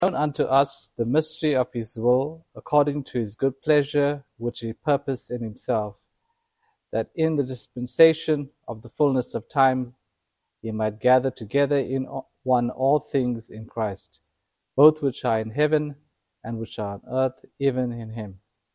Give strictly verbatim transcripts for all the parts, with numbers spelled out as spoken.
known unto us the mystery of his will, according to his good pleasure, which he purposed in himself, that in the dispensation of the fullness of time he might gather together in one all things in Christ, both which are in heaven and which are on earth, even in him.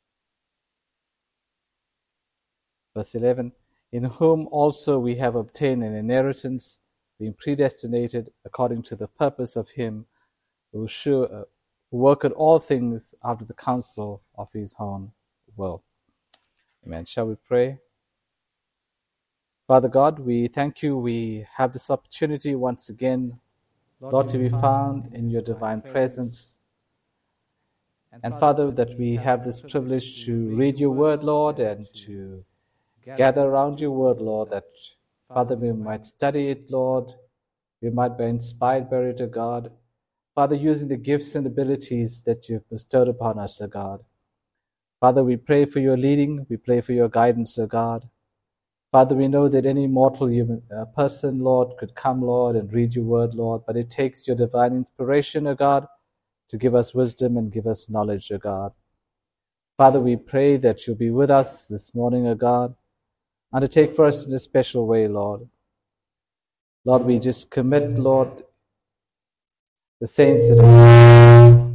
Verse eleven, in whom also we have obtained an inheritance, being predestinated according to the purpose of him who worketh all things after the counsel of his own will. Amen. Shall we pray? Father God, we thank you. We have this opportunity once again, Lord, to be found in your divine presence. And Father, that we have this privilege to read your word, Lord, and to gather around your word, Lord, that, Father, we might study it, Lord. We might be inspired by it, O God. Father, using the gifts and abilities that you've bestowed upon us, O God. Father, we pray for your leading. We pray for your guidance, O God. Father, we know that any mortal human uh, person, Lord, could come, Lord, and read your word, Lord, but it takes your divine inspiration, O God, to give us wisdom and give us knowledge, O God. Father, we pray that you'll be with us this morning, O God, and to take for us in a special way, Lord. Lord, we just commit, Lord, the saints that are...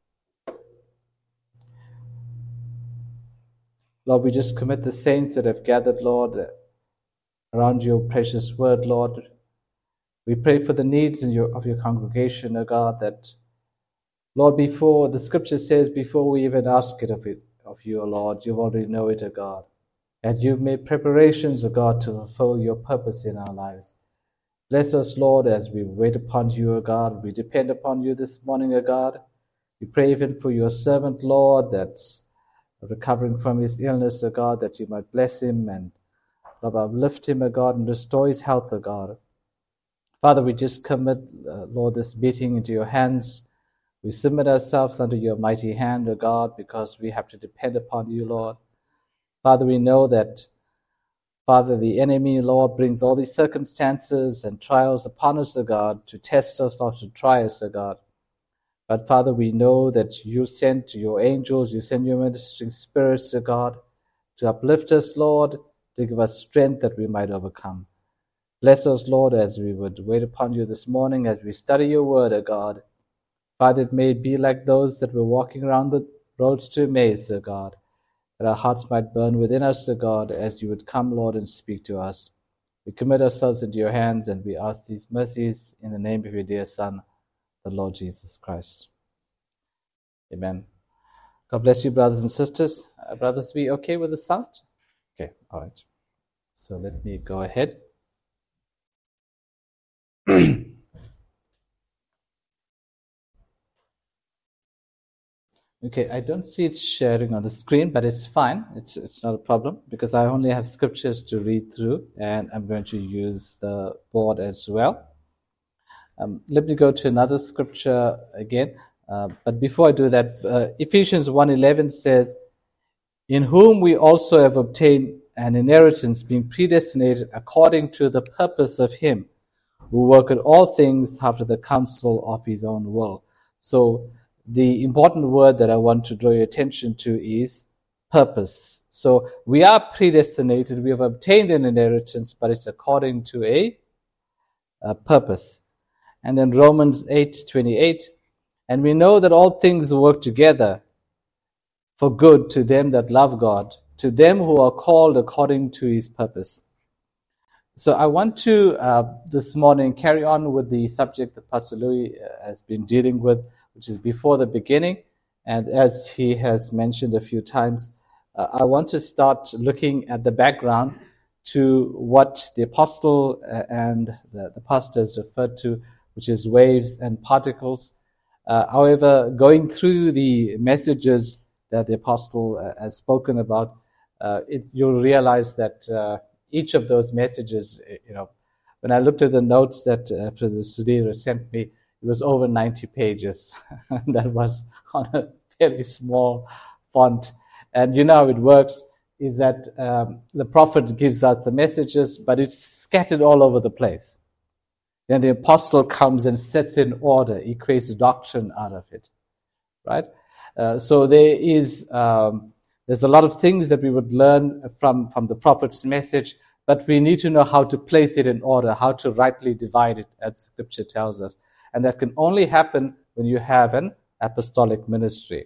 Lord, we just commit the saints that have gathered, Lord, around your precious word, Lord. We pray for the needs in your, of your congregation, O God, that, Lord, before, the scripture says, before we even ask it of, it, of you, O Lord, you already know it, O God. And you've made preparations, O God, to fulfill your purpose in our lives. Bless us, Lord, as we wait upon you, O God. We depend upon you this morning, O God. We pray even for your servant, Lord, that's recovering from his illness, O God, that you might bless him and, Lord, uplift him, O God, and restore his health, O God. Father, we just commit, uh, Lord, this meeting into your hands. We submit ourselves under your mighty hand, O God, because we have to depend upon you, Lord. Father, we know that, Father, the enemy, Lord, brings all these circumstances and trials upon us, O God, to test us, Lord, to try us, O God. But Father, we know that you sent your angels, you send your ministering spirits, O God, to uplift us, Lord, to give us strength that we might overcome. Bless us, Lord, as we would wait upon you this morning, as we study your word, O God. Father, it may be like those that were walking around the roads to Emmaus, O God, that our hearts might burn within us, O God, as you would come, Lord, and speak to us. We commit ourselves into your hands, and we ask these mercies in the name of your dear Son, the Lord Jesus Christ. Amen. God bless you, brothers and sisters. Uh, brothers, we okay with the sound? Okay, all right. So let me go ahead. Okay, I don't see it sharing on the screen, but it's fine. It's it's not a problem because I only have scriptures to read through, and I'm going to use the board as well. Um, let me go to another scripture again. Uh, but before I do that, uh, Ephesians one eleven says, in whom we also have obtained an inheritance, being predestinated according to the purpose of him, who worketh all things after the counsel of his own will. So the important word that I want to draw your attention to is purpose. So we are predestinated, we have obtained an inheritance, but it's according to a, a purpose. And then Romans eight twenty-eight, and we know that all things work together for good to them that love God, to them who are called according to his purpose. So I want to, uh, this morning, carry on with the subject that Pastor Louis has been dealing with, which is before the beginning. And as he has mentioned a few times, uh, I want to start looking at the background to what the apostle and the, the pastor has referred to, which is waves and particles. Uh, however, going through the messages that the apostle uh, has spoken about, uh, it, you'll realize that uh, each of those messages, you know, when I looked at the notes that uh, President Sudhir sent me, it was over ninety pages. That was on a very small font. And you know how it works, is that um, the prophet gives us the messages, but it's scattered all over the place. Then the apostle comes and sets in order. He creates doctrine out of it, right? Uh, so there is, um, there's a lot of things that we would learn from, from the prophet's message, but we need to know how to place it in order, how to rightly divide it, as Scripture tells us. And that can only happen when you have an apostolic ministry.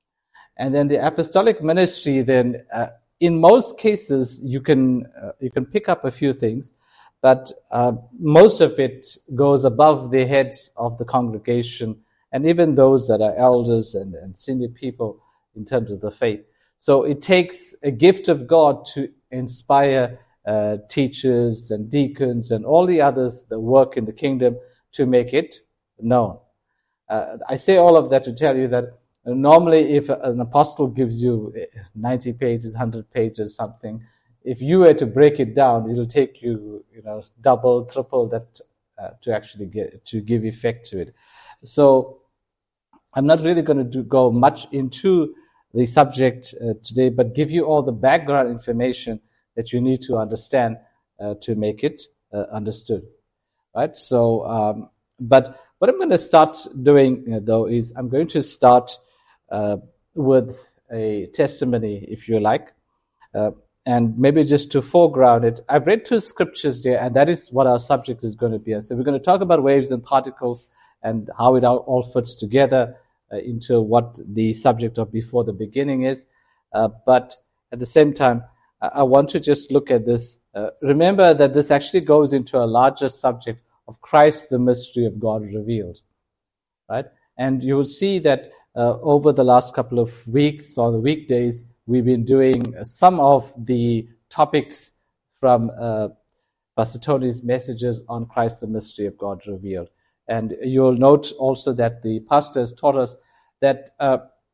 And then the apostolic ministry, then, uh, in most cases, you can uh, you can pick up a few things, but uh, most of it goes above the heads of the congregation and even those that are elders and, and senior people in terms of the faith. So it takes a gift of God to inspire uh, teachers and deacons and all the others that work in the kingdom to make it known. Uh, I say all of that to tell you that normally if an apostle gives you ninety pages, one hundred pages, something, if you were to break it down, it'll take you, you know, double, triple that uh, to actually get, to give effect to it. So I'm not really going to do, go much into the subject uh, today, but give you all the background information that you need to understand uh, to make it uh, understood, right? So, um, but what I'm going to start doing, uh, though, is I'm going to start uh, with a testimony, if you like, uh, and maybe just to foreground it. I've read two scriptures there, and that is what our subject is going to be. So we're going to talk about waves and particles and how it all, all fits together uh, into what the subject of before the beginning is. Uh, but at the same time, I, I want to just look at this. Uh, remember that this actually goes into a larger subject of Christ, the mystery of God revealed, right? And you will see that uh, over the last couple of weeks or the weekdays, we've been doing some of the topics from uh, Pastor Tony's messages on Christ, the mystery of God revealed. And you'll note also that the pastor has taught us that uh,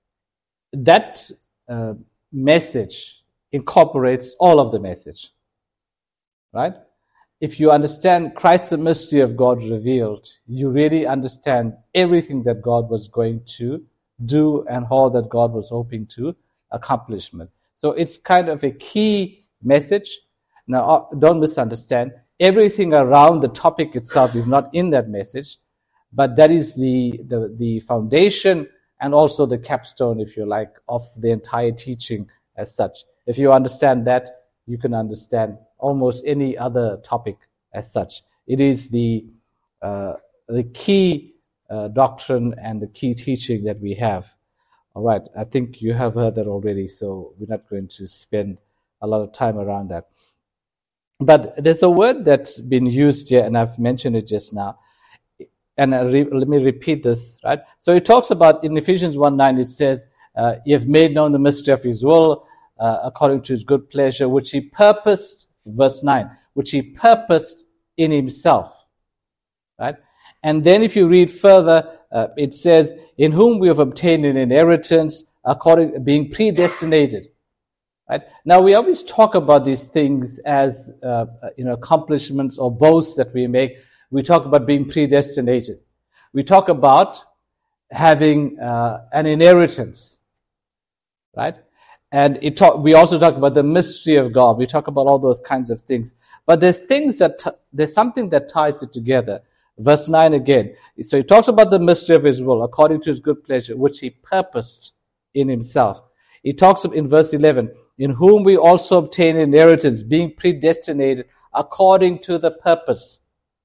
that uh, message incorporates all of the message, right? If you understand Christ, the mystery of God revealed, you really understand everything that God was going to do and all that God was hoping to accomplishment. So it's kind of a key message. Now, don't misunderstand. Everything around the topic itself is not in that message, but that is the, the, the foundation and also the capstone, if you like, of the entire teaching as such. If you understand that, you can understand almost any other topic as such. It is the uh, the key uh, doctrine and the key teaching that we have. All right, I think you have heard that already, so we're not going to spend a lot of time around that. But there's a word that's been used here, and I've mentioned it just now. And I re- let me repeat this, right? So it talks about, in Ephesians one nine, it says, uh, you have made known the mystery of his will, uh, according to his good pleasure, which he purposed, verse nine, which he purposed in himself, right? And then if you read further, uh, it says, in whom we have obtained an inheritance, according being predestinated. Right? Now we always talk about these things as uh, you know accomplishments or boasts that we make. We talk about being predestinated. We talk about having uh, an inheritance, right? And it talk, we also talk about the mystery of God. We talk about all those kinds of things. But there's things that t- there's something that ties it together. Verse nine again. So he talks about the mystery of his will, according to his good pleasure, which he purposed in himself. He talks in verse eleven, in whom we also obtain inheritance, being predestinated according to the purpose,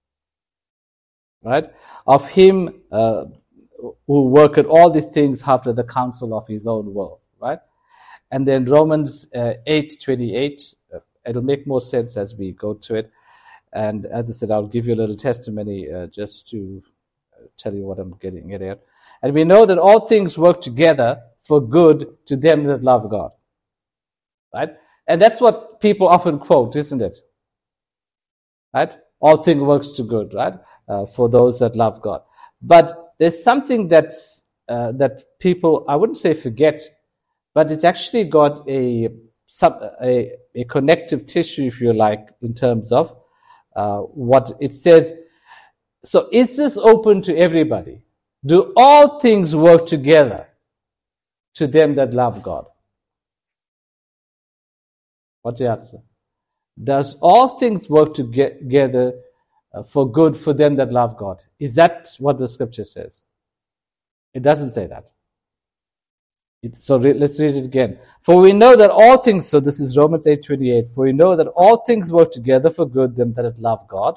right, of him uh, who worketh all these things after the counsel of his own will, right? And then Romans uh, eight twenty-eight, uh, it'll make more sense as we go to it. And as I said, I'll give you a little testimony uh, just to tell you what I'm getting at. And we know that all things work together for good to them that love God. Right? And that's what people often quote, isn't it? Right? All things works to good, right? Uh, for those that love God. But there's something that's, uh, that people, I wouldn't say forget, but it's actually got a, a, a connective tissue, if you like, in terms of uh, what it says. So is this open to everybody? Do all things work together to them that love God? What's the answer? Does all things work together uh, for good for them that love God. Is that what the scripture says? It doesn't say that. It's, so re- let's read it again. For we know that all things, so this is Romans eight twenty-eight, for we know that all things work together for good them that love God.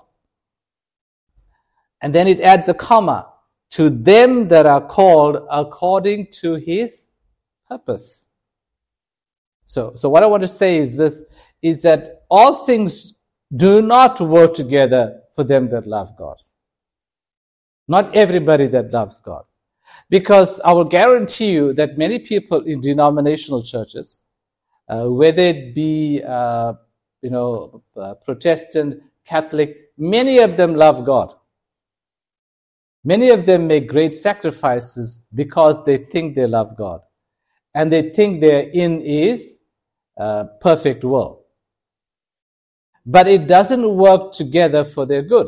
And then it adds a comma, to them that are called according to his purpose. So, so what I want to say is this, is that all things do not work together for them that love God. Not everybody that loves God. Because I will guarantee you that many people in denominational churches, uh, whether it be, uh, you know, uh, Protestant, Catholic, many of them love God. Many of them make great sacrifices because they think they love God. And they think they're in his uh, perfect will. But it doesn't work together for their good.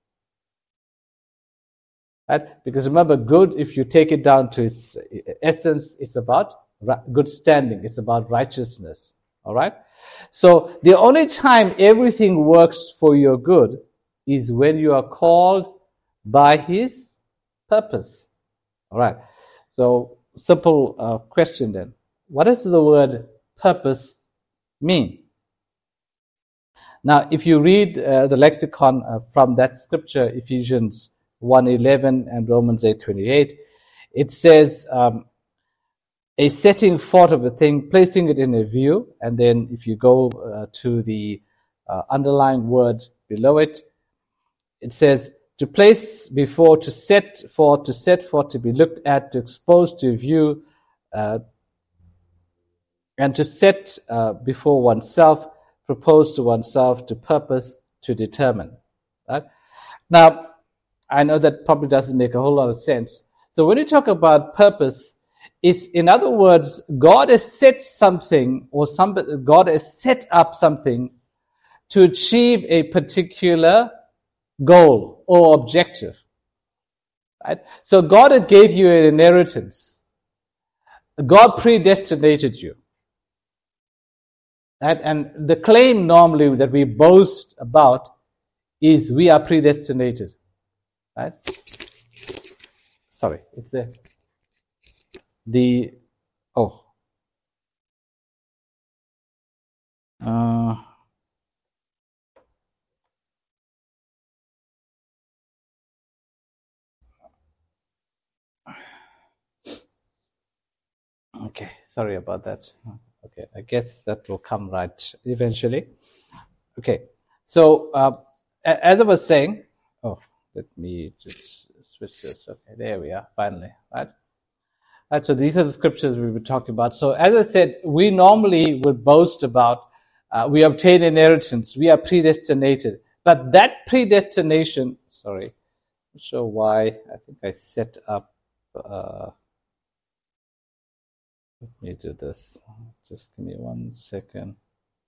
Right? Because remember, good, if you take it down to its essence, it's about good standing. It's about righteousness. All right? So the only time everything works for your good is when you are called by his purpose. All right. So simple uh, question then. What does the word purpose mean? Now, if you read uh, the lexicon uh, from that scripture, Ephesians one eleven and Romans eight twenty-eight, it says um, a setting forth of a thing, placing it in a view, and then if you go uh, to the uh, underlying word below it, it says to place before, to set forth, to set forth, to be looked at, to expose to view, uh, and to set uh, before oneself, propose to oneself, to purpose, to determine. Right? Now, I know that probably doesn't make a whole lot of sense. So when you talk about purpose, it's, in other words, God has set something, or somebody, God has set up something to achieve a particular goal or objective. Right? So God gave you an inheritance. God predestinated you. Right? And the claim normally that we boast about is we are predestinated. Right? Sorry, is there the oh uh, okay, sorry about that. Okay, I guess that will come right eventually. Okay, so uh, as I was saying, oh, let me just switch this. Okay, there we are, finally, right? Right, so these are the scriptures we were talking about. So as I said, we normally would boast about uh, we obtain inheritance, we are predestinated. But that predestination, sorry, not sure why, I think I set up, uh, let me do this. Just give me one second.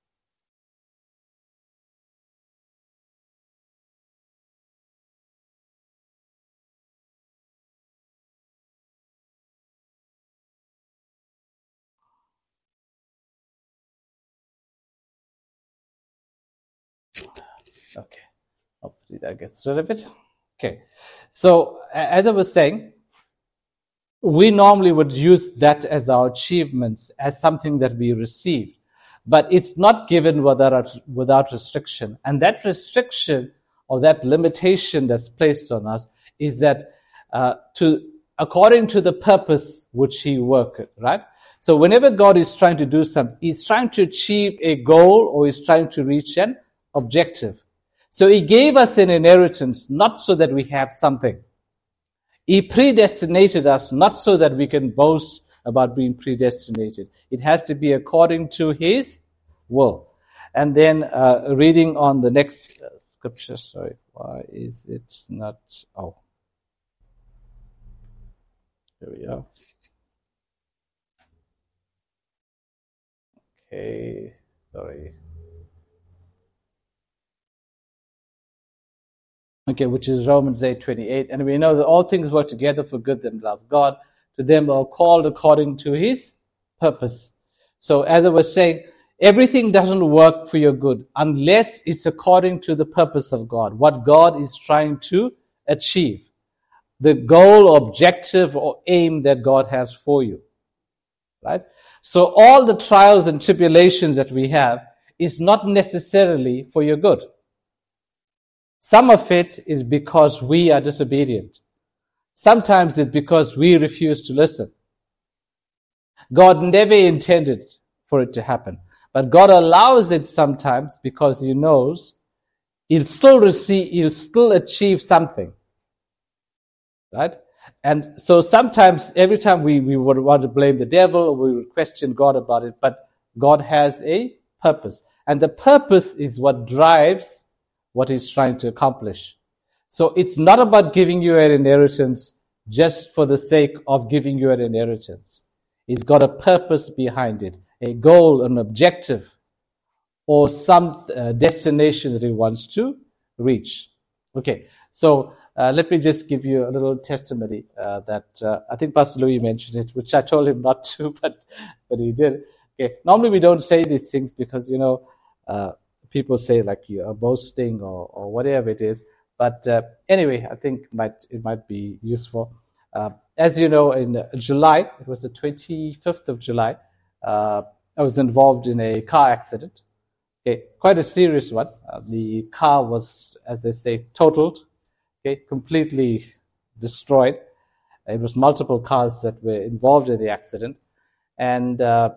Okay, hopefully that gets rid of it. Okay, so as I was saying, we normally would use that as our achievements, as something that we received. But it's not given without, without restriction. And that restriction or that limitation that's placed on us is that uh, to according to the purpose which he worked, right? So whenever God is trying to do something, he's trying to achieve a goal or he's trying to reach an objective. So he gave us an inheritance, not so that we have something. He predestinated us not so that we can boast about being predestinated. It has to be according to his will. And then uh, reading on the next uh, scripture, sorry, why is it not, oh, here we are. Okay, sorry. Okay, which is Romans eight twenty-eight. And we know that all things work together for good that love God. To them are called according to his purpose. So as I was saying, Everything doesn't work for your good unless it's according to the purpose of God, what God is trying to achieve, the goal, objective, or aim that God has for you. Right? So all the trials and tribulations that we have is not necessarily for your good. Some of it is because we are disobedient. Sometimes it's because we refuse to listen. God never intended for it to happen. But God allows it sometimes because He knows He'll still receive, He'll still achieve something. Right? And so sometimes, every time we, we would want to blame the devil or we would question God about it, but God has a purpose. And the purpose is what drives what He's trying to accomplish. So it's not about giving you an inheritance just for the sake of giving you an inheritance. He's got a purpose behind it, a goal, an objective, or some uh, destination that He wants to reach. Okay, so uh, let me just give you a little testimony uh, that uh, I think Pastor Louis mentioned it, which I told him not to, but but he did. Okay, normally we don't say these things because, you know, uh, people say like you are boasting or, or whatever it is. But uh, anyway, I think it might, it might be useful. Uh, as you know, in July, it was the twenty-fifth of July, uh, I was involved in a car accident. Okay, quite a serious one. Uh, the car was, as they say, totaled. Okay, completely destroyed. It was multiple cars that were involved in the accident. And, uh,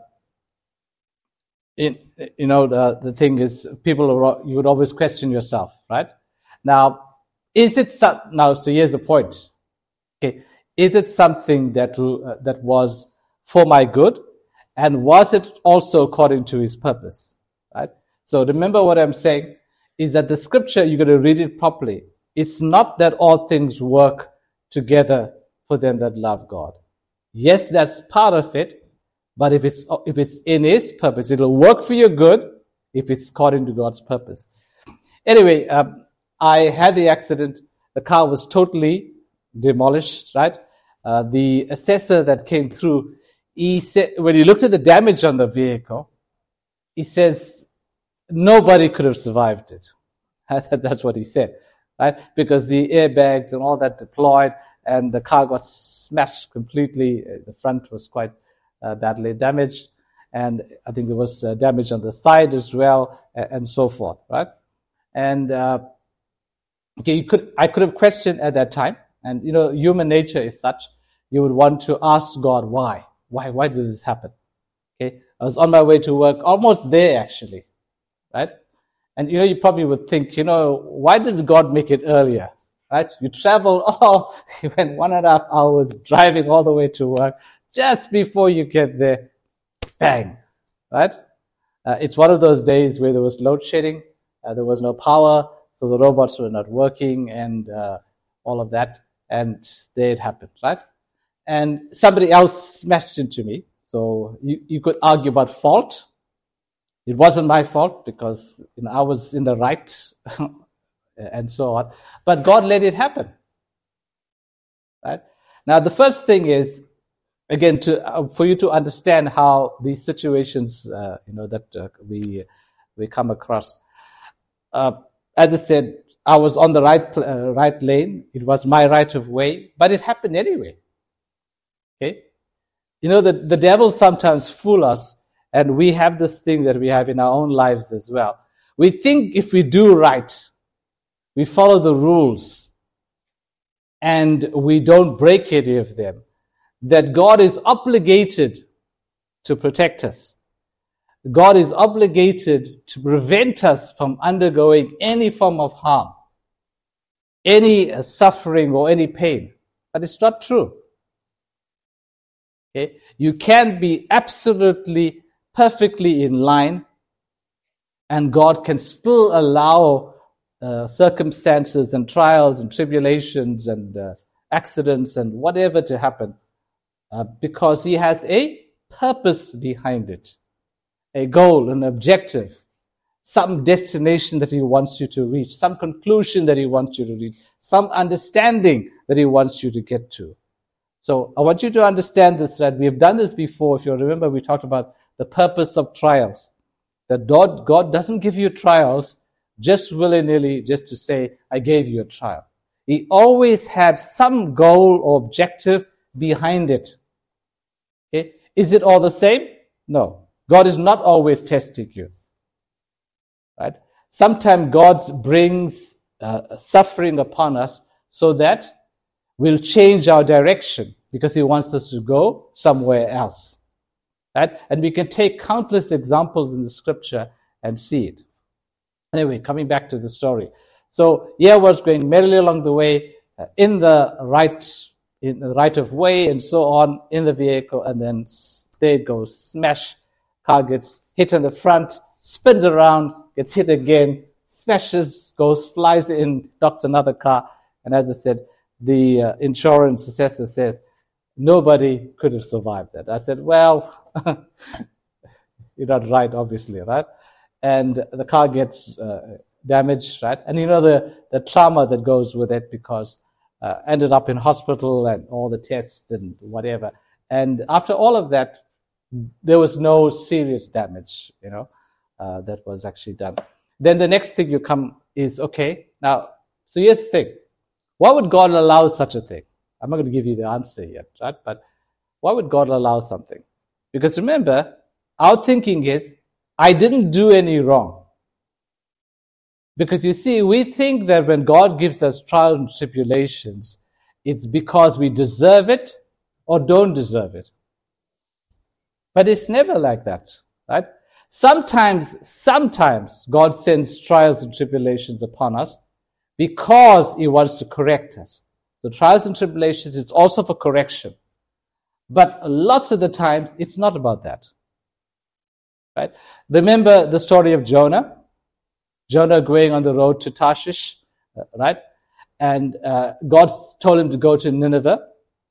it, you know, the, the thing is, people, are, you would always question yourself, right? Now, is it, some, now, so here's the point. Okay, is it something that, uh, that was for my good? And was it also according to His purpose? Right? So remember what I'm saying is that the scripture, you're going to read it properly. It's not that all things work together for them that love God. Yes, that's part of it, but if it's if it's in His purpose, it'll work for your good if it's according to God's purpose. Anyway, um, I had the accident. The car was totally demolished, right? Uh, the assessor that came through, he said, when he looked at the damage on the vehicle, he says, nobody could have survived it. That's what he said, right? Because the airbags and all that deployed, and the car got smashed completely. The front was quite uh, badly damaged, and I think there was uh, damage on the side as well, and so forth, right? And uh, okay, you could I could have questioned at that time, and you know, human nature is such, you would want to ask God why, why, why did this happen? Okay, I was on my way to work, almost there actually, right? And you know, you probably would think, you know, why did God make it earlier? Right? You travel all, you went one and a half hours driving all the way to work. Just before you get there, bang, right? Uh, it's one of those days where there was load shedding, uh, there was no power, so the robots were not working, and uh, all of that, and there it happened, right? And somebody else smashed into me, so you, you could argue about fault. It wasn't my fault because, you know, I was in the right, and so on. But God let it happen. Right? Now, the first thing is, again, to uh, for you to understand how these situations, uh, you know, that uh, we we come across. Uh, as I said, I was on the right uh, right lane. It was my right of way, but it happened anyway. Okay, you know, the the devil sometimes fool us, and we have this thing that we have in our own lives as well. We think if we do right, we follow the rules, and we don't break any of them, that God is obligated to protect us. God is obligated to prevent us from undergoing any form of harm, any uh, suffering or any pain. But it's not true. Okay? You can be absolutely, perfectly in line, and God can still allow uh, circumstances and trials and tribulations and uh, accidents and whatever to happen, uh, because He has a purpose behind it, a goal, an objective, some destination that He wants you to reach, some conclusion that He wants you to reach, some understanding that He wants you to get to. So I want you to understand this, that we have done this before. If you remember, we talked about the purpose of trials. That God, God doesn't give you trials just willy-nilly, just to say, I gave you a trial. He always has some goal or objective behind it. Okay? Is it all the same? No. God is not always testing you. Right? Sometimes God brings uh, suffering upon us so that we'll change our direction because he wants us to go somewhere else. Right? And we can take countless examples in the scripture and see it. Anyway, coming back to the story. So Ea was going merrily along the way, uh, in the right in the right of way and so on in the vehicle, and then there it goes, smash, car gets hit in the front, spins around, gets hit again, smashes, goes, flies in, knocks another car, and as I said, the uh, insurance assessor says, nobody could have survived that. I said, well, you're not right, obviously, right? And the car gets uh, damaged, right? And you know the, the trauma that goes with it because uh, ended up in hospital and all the tests and whatever. And after all of that, there was no serious damage, you know, uh, that was actually done. Then the next thing you come is, okay, now, so here's the thing. Why would God allow such a thing? I'm not going to give you the answer yet, right? But why would God allow something? Because remember, our thinking is, I didn't do any wrong. Because you see, we think that when God gives us trials and tribulations, it's because we deserve it or don't deserve it. But it's never like that, right? Sometimes, sometimes God sends trials and tribulations upon us because he wants to correct us. The trials and tribulations is also for correction. But lots of the times, it's not about that. Right? Remember the story of Jonah? Jonah going on the road to Tarshish, right? And uh, God told him to go to Nineveh.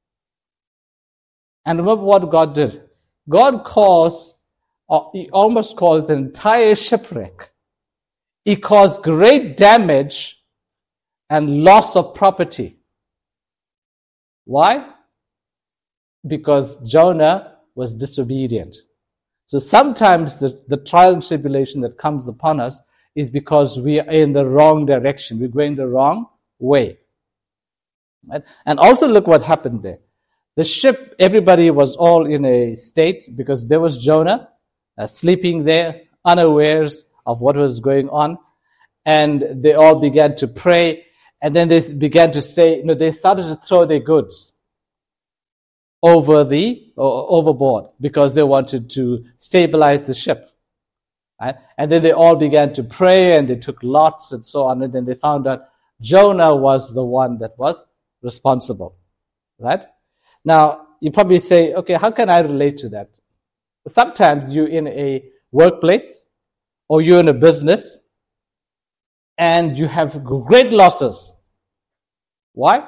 And remember what God did? God caused, or he almost caused an entire shipwreck. He caused great damage and loss of property. Why? Because Jonah was disobedient. So sometimes the, the trial and tribulation that comes upon us is because we are in the wrong direction. We're going the wrong way. Right? And also look what happened there. The ship, everybody was all in a state because there was Jonah uh, sleeping there, unawares of what was going on. And they all began to pray. And then they began to say, you know, they started to throw their goods over the, uh, overboard because they wanted to stabilize the ship. Right? And then they all began to pray and they took lots and so on. And then they found out Jonah was the one that was responsible. Right? Now, you probably say, okay, how can I relate to that? Sometimes you're in a workplace or you're in a business and you have great losses. Why?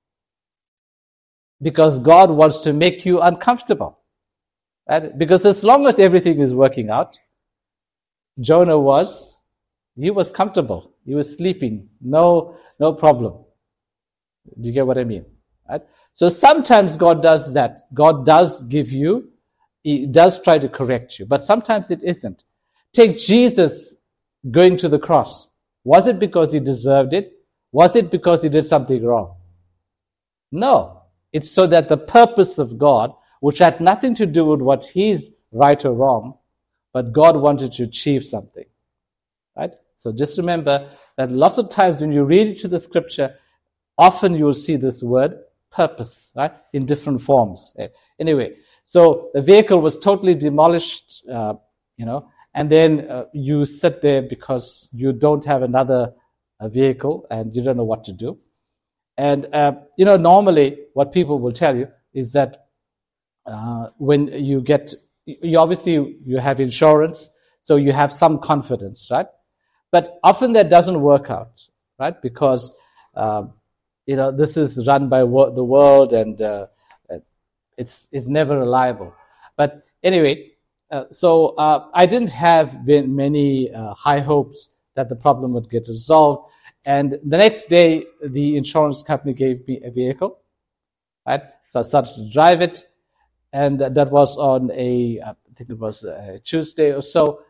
Because God wants to make you uncomfortable. Right? Because as long as everything is working out, Jonah was, he was comfortable. He was sleeping. No, no problem. Do you get what I mean? Right? So sometimes God does that. God does give you, he does try to correct you, but sometimes it isn't. Take Jesus going to the cross. Was it because he deserved it? Was it because he did something wrong? No. It's so that the purpose of God, which had nothing to do with what he's right or wrong, but God wanted to achieve something. Right? So just remember that lots of times when you read into the scripture, often you will see this word, purpose, right? In different forms. Anyway, so the vehicle was totally demolished, uh, you know, and then uh, you sit there because you don't have another uh, vehicle and you don't know what to do. And, uh, you know, normally what people will tell you is that uh, when you get, you obviously you have insurance, so you have some confidence, right? But often that doesn't work out, right? Because, uh, you know, this is run by wo- the world and uh, it's it's never reliable. But anyway, uh, so uh, I didn't have many uh, high hopes that the problem would get resolved. And the next day, the insurance company gave me a vehicle, right? So I started to drive it, and that, that was on a, I think it was a Tuesday or so.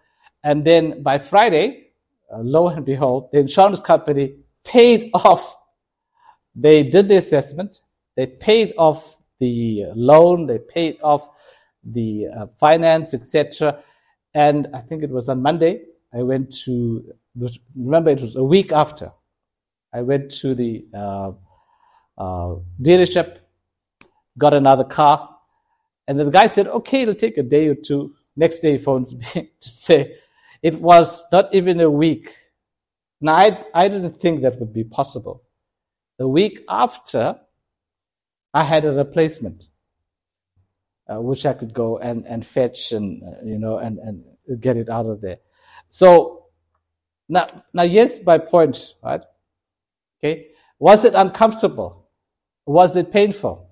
And then by Friday, uh, lo and behold, the insurance company paid off. They did the assessment. They paid off the loan. They paid off the uh, finance, et cetera. And I think it was on Monday. I went to, remember it was a week after. I went to the uh, uh, dealership, got another car, and the guy said, okay, it'll take a day or two. Next day he phones me to say it was not even a week. Now, I, I didn't think that would be possible. The week after, I had a replacement, uh, which I could go and, and fetch and, uh, you know, and, and get it out of there. So, now, now, yes, my point, right? Okay. Was it uncomfortable? Was it painful?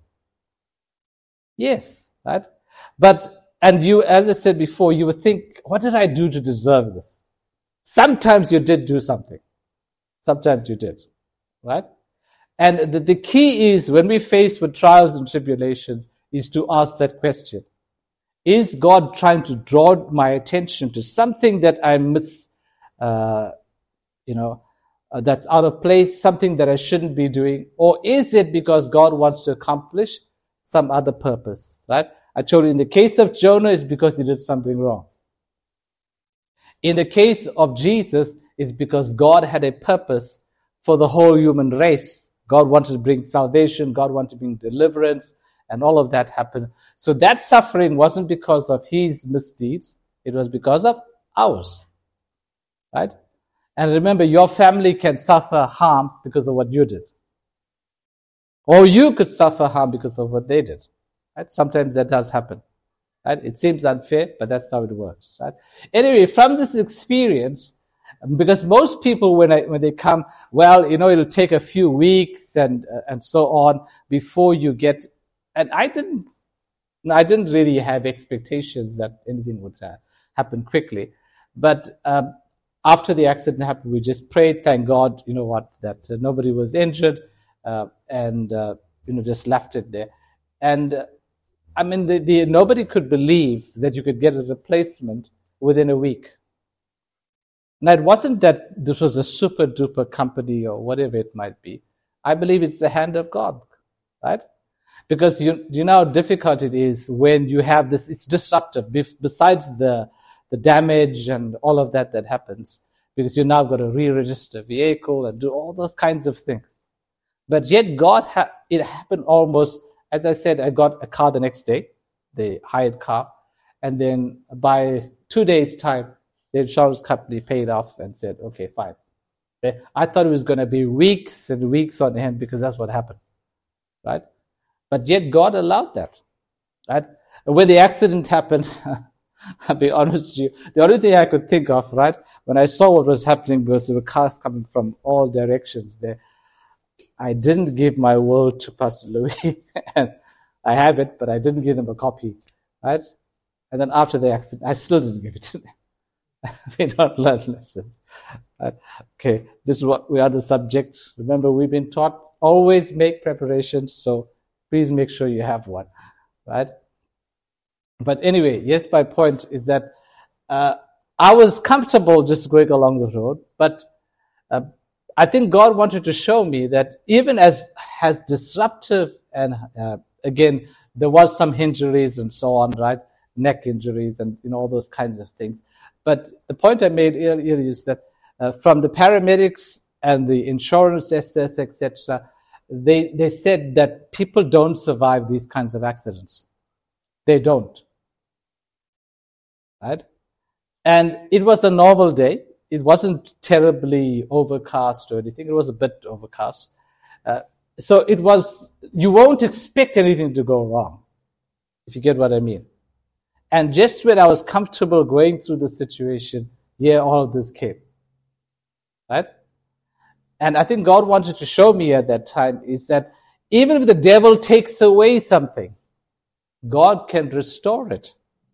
Yes, right? But, and you, as I said before, you would think, what did I do to deserve this? Sometimes you did do something. Sometimes you did, right? And the, the key is, when we face with trials and tribulations, is to ask that question. Is God trying to draw my attention to something that I miss, uh, you know, uh, that's out of place, something that I shouldn't be doing? Or is it because God wants to accomplish some other purpose, right? I told you in the case of Jonah, it's because he did something wrong. In the case of Jesus, it's because God had a purpose for the whole human race. God wanted to bring salvation. God wanted to bring deliverance, and all of that happened. So that suffering wasn't because of his misdeeds. It was because of ours, right? And remember, your family can suffer harm because of what you did. Or you could suffer harm because of what they did, right? Sometimes that does happen, right? It seems unfair, but that's how it works, right? Anyway, from this experience, because most people, when I, when they come, well, you know, it'll take a few weeks and uh, and so on before you get. And I didn't, I didn't really have expectations that anything would uh, happen quickly. But um, after the accident happened, we just prayed, thank God, you know what, that uh, nobody was injured, uh, and uh, you know, just left it there. And uh, I mean, the, the nobody could believe that you could get a replacement within a week. Now, it wasn't that this was a super duper company or whatever it might be. I believe it's the hand of God, right? Because you you know how difficult it is when you have this, it's disruptive, besides the the damage and all of that that happens, because you now got to re-register vehicle and do all those kinds of things. But yet God, ha- it happened almost, as I said, I got a car the next day, the hired car, and then by two days' time, the insurance company paid off and said, okay, fine. Okay? I thought it was going to be weeks and weeks on end, because that's what happened, right? But yet God allowed that, right? When the accident happened, I'll be honest with you, the only thing I could think of, right, when I saw what was happening, was there were cars coming from all directions there. I didn't give my word to Pastor Louis, and I have it, but I didn't give them a copy, right? And then after the accident, I still didn't give it to them. We don't learn lessons. Right? Okay, this is what we are the subject. Remember, we've been taught, always make preparations, so please make sure you have one, right? But anyway, yes, my point is that uh, I was comfortable just going along the road, but uh, I think God wanted to show me that even as as disruptive, and uh, again, there was some injuries and so on, right? Neck injuries and you know all those kinds of things. But the point I made earlier is that uh, from the paramedics and the insurance S S, et cetera, they they said that people don't survive these kinds of accidents. They don't, right? And it was a normal day. It wasn't terribly overcast or anything. It was a bit overcast. Uh, so it was, you won't expect anything to go wrong, if you get what I mean. And just when I was comfortable going through the situation, yeah, all of this came, right? And I think God wanted to show me at that time is that even if the devil takes away something, God can restore it,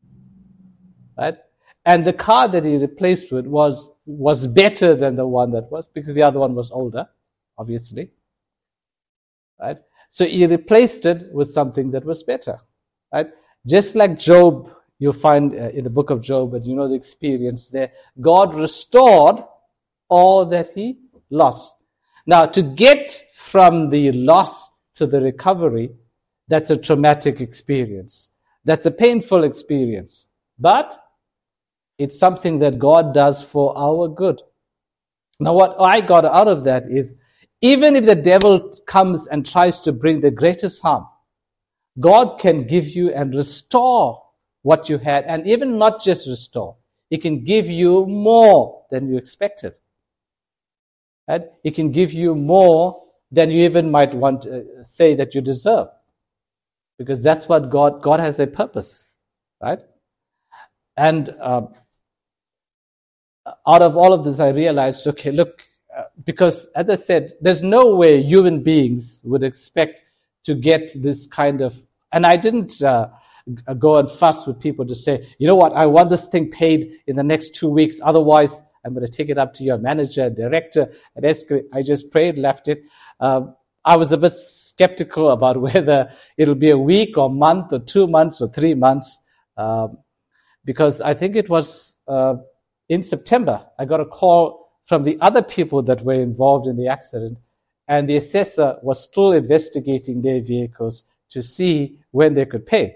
right? And the car that he replaced with was was better than the one that was, because the other one was older, obviously, right? So he replaced it with something that was better, right? Just like Job, you'll find uh, in the book of Job, and you know the experience there, God restored all that he lost. Now, to get from the loss to the recovery, that's a traumatic experience. That's a painful experience. But it's something that God does for our good. Now, what I got out of that is, even if the devil comes and tries to bring the greatest harm, God can give you and restore what you had, and even not just restore. He can give you more than you expected. Right? He can give you more than you even might want to say that you deserve. Because that's what God, God has a purpose. Right? And uh, out of all of this, I realized, okay, look, uh, because as I said, there's no way human beings would expect to get this kind of, and I didn't uh, go and fuss with people to say, you know what, I want this thing paid in the next two weeks. Otherwise, I'm going to take it up to your manager, director, and escalate. I just prayed, left it. Um, I was a bit skeptical about whether it'll be a week or month or two months or three months, um, because I think it was uh, in September, I got a call from the other people that were involved in the accident, and the assessor was still investigating their vehicles to see when they could pay.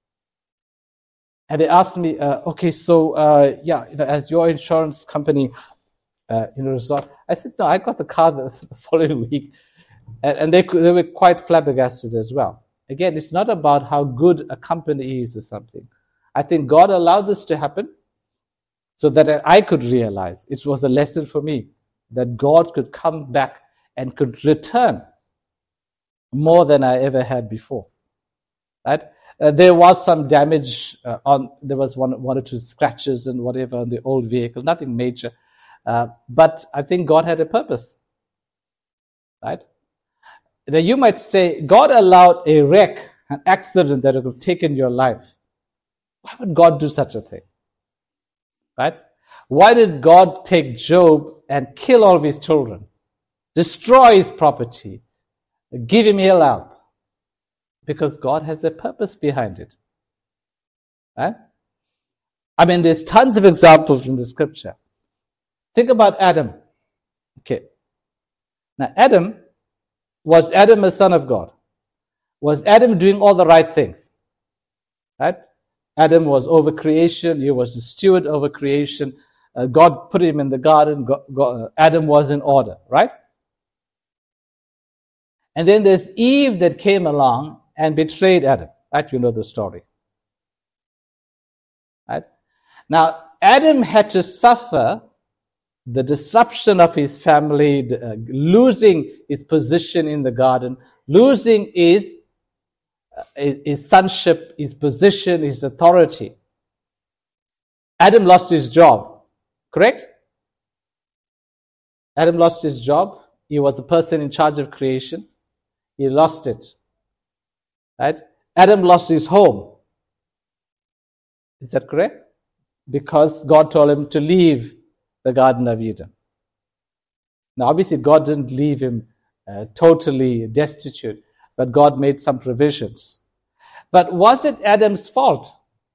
And they asked me, uh, okay, so, uh, yeah, you know, as your insurance company, uh, you know, resort, I said, no, I got the car the, the following week. And, and they, they were quite flabbergasted as well. Again, it's not about how good a company is or something. I think God allowed this to happen so that I could realize it was a lesson for me, that God could come back and could return more than I ever had before. Right? Uh, there was some damage uh, on, there was one, one or two scratches and whatever on the old vehicle, nothing major. Uh, but I think God had a purpose. Right? Now you might say, God allowed a wreck, an accident that would have taken your life. Why would God do such a thing? Right? Why did God take Job and kill all of his children, destroy his property, give him ill health? Because God has a purpose behind it. Right? I mean, there's tons of examples in the scripture. Think about Adam. Okay. Now, Adam, was Adam a son of God? Was Adam doing all the right things? Right? Adam was over creation. He was the steward over creation. Uh, God put him in the garden. God, God, uh, Adam was in order, right? And then there's Eve that came along and betrayed Adam. Right? You know the story. Right? Now, Adam had to suffer the disruption of his family, uh, losing his position in the garden, losing his, uh, his sonship, his position, his authority. Adam lost his job, correct? Adam lost his job. He was a person in charge of creation. He lost it. Right? Adam lost his home. Is that correct? Because God told him to leave the Garden of Eden. Now, obviously, God didn't leave him uh, totally destitute, but God made some provisions. But was it Adam's fault?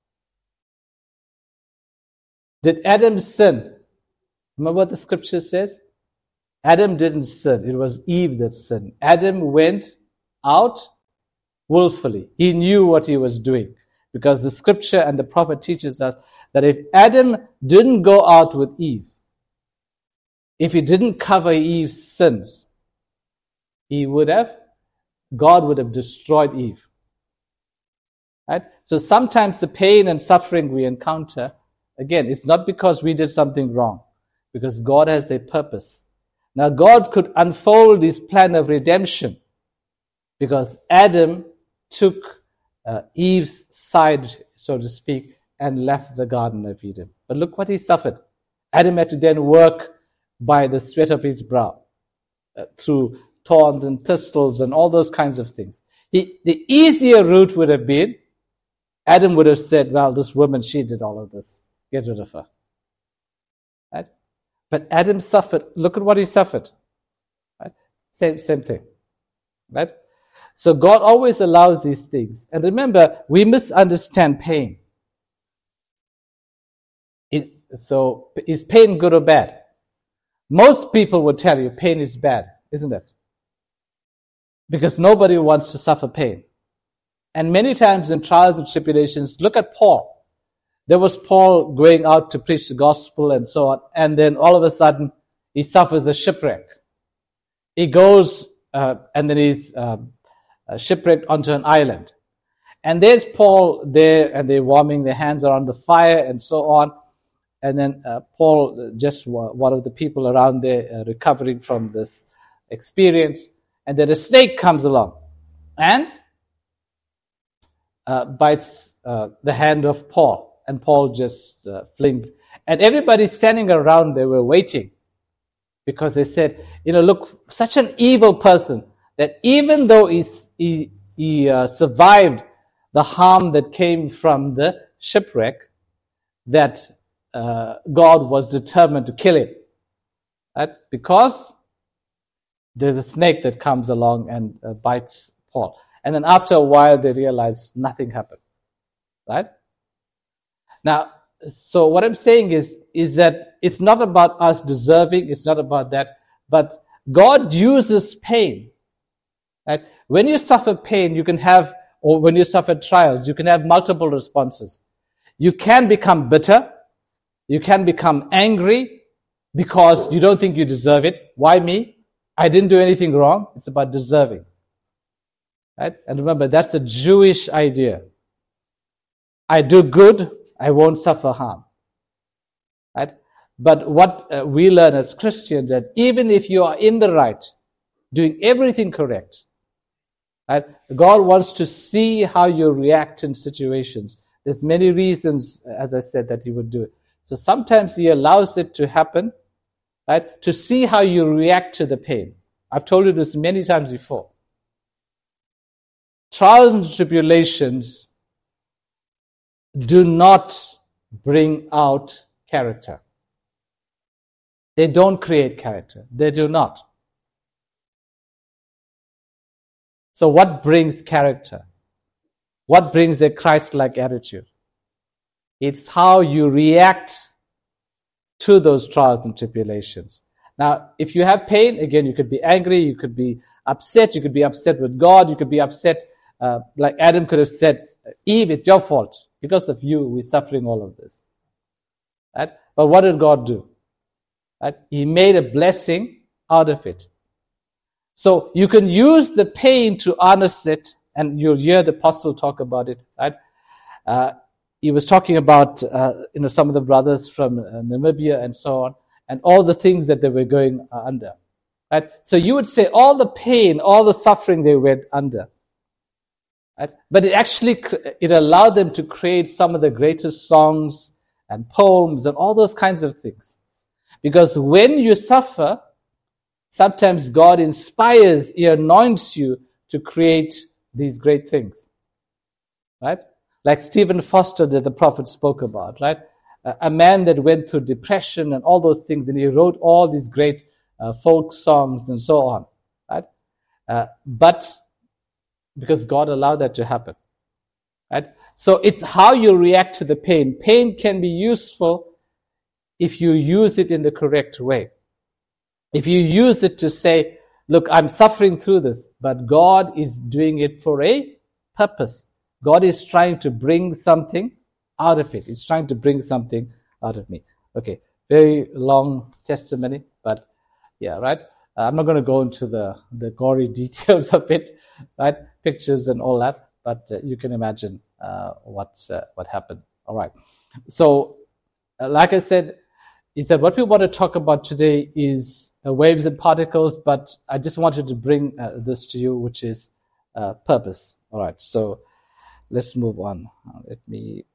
Did Adam sin? Remember what the scripture says? Adam didn't sin. It was Eve that sinned. Adam went out willfully. He knew what he was doing. Because the scripture and the prophet teaches us that if Adam didn't go out with Eve, if he didn't cover Eve's sins, he would have, God would have destroyed Eve. Right? So sometimes the pain and suffering we encounter, again, it's not because we did something wrong, because God has a purpose. Now God could unfold his plan of redemption because Adam took uh, Eve's side, so to speak, and left the Garden of Eden. But look what he suffered. Adam had to then work by the sweat of his brow, uh, through thorns and thistles and all those kinds of things. He, the easier route would have been, Adam would have said, well, this woman, she did all of this. Get rid of her. Right? But Adam suffered. Look at what he suffered. Right? Same, same thing. Right? So God always allows these things. And remember, we misunderstand pain. So is pain good or bad? Most people would tell you pain is bad, isn't it? Because nobody wants to suffer pain. And many times in trials and tribulations, look at Paul. There was Paul going out to preach the gospel and so on, and then all of a sudden he suffers a shipwreck. He goes uh, and then he's uh, shipwrecked onto an island. And there's Paul there, and they're warming their hands around the fire and so on. And then uh, Paul, just one of the people around there, uh, recovering from this experience. And then a snake comes along and uh, bites uh, the hand of Paul. And Paul just uh, flings. And everybody standing around there were waiting, because they said, you know, look, such an evil person that even though he's, he, he uh, survived the harm that came from the shipwreck, that uh, God was determined to kill him. Right? Because there's a snake that comes along and uh, bites Paul. And then after a while, they realize nothing happened. Right? Now, so what I'm saying is, is that it's not about us deserving, it's not about that, but God uses pain. Right? When you suffer pain, you can have, or when you suffer trials, you can have multiple responses. You can become bitter. You can become angry because you don't think you deserve it. Why me? I didn't do anything wrong. It's about deserving. Right? And remember, that's a Jewish idea. I do good, I won't suffer harm. Right? But what uh, we learn as Christians, that even if you are in the right, doing everything correct, right, God wants to see how you react in situations. There's many reasons, as I said, that He would do it. So sometimes He allows it to happen, right, to see how you react to the pain. I've told you this many times before. Trials and tribulations do not bring out character. They don't create character. They do not. So what brings character? What brings a Christ-like attitude? It's how you react to those trials and tribulations. Now, if you have pain, again, you could be angry, you could be upset, you could be upset with God, you could be upset, uh, like Adam could have said, Eve, it's your fault. Because of you, we're suffering all of this. Right? But what did God do? Right? He made a blessing out of it. So you can use the pain to harness it, and you'll hear the apostle talk about it. Right? Uh, he was talking about uh, you know some of the brothers from uh, Namibia and so on, and all the things that they were going uh, under. Right? So you would say all the pain, all the suffering they went under. Right? But it actually it allowed them to create some of the greatest songs and poems and all those kinds of things. Because when you suffer, sometimes God inspires, He anoints you to create these great things. Right? Like Stephen Foster that the prophet spoke about, right? A, a man that went through depression and all those things, and he wrote all these great uh, folk songs and so on. Right? Uh, but because God allowed that to happen. Right? So it's how you react to the pain. Pain can be useful if you use it in the correct way. If you use it to say, look, I'm suffering through this, but God is doing it for a purpose. God is trying to bring something out of it. He's trying to bring something out of me. Okay, very long testimony, but yeah, right? Uh, I'm not going to go into the, the gory details of it, right? Pictures and all that, but uh, you can imagine uh, what uh, what happened. All right. So, uh, like I said, he said, what we want to talk about today is uh, waves and particles, but I just wanted to bring uh, this to you, which is uh, purpose. All right. So, let's move on. Uh, let me.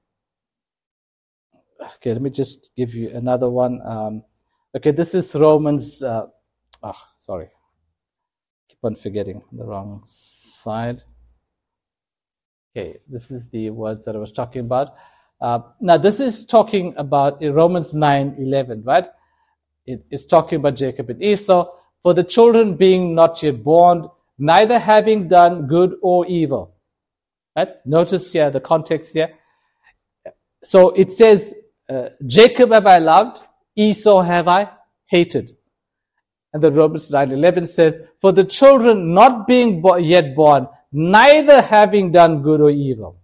Okay, let me just give you another one. Um, okay, this is Romans. Uh, oh, sorry. Keep on forgetting the wrong side. Okay, this is the words that I was talking about. Uh, now, this is talking about in Romans nine eleven, right? It is talking about Jacob and Esau. For the children being not yet born, neither having done good or evil. Right? Notice here the context here. So it says, uh, Jacob have I loved, Esau have I hated. And the Romans nine eleven says, for the children not being bo- yet born, neither having done good or evil.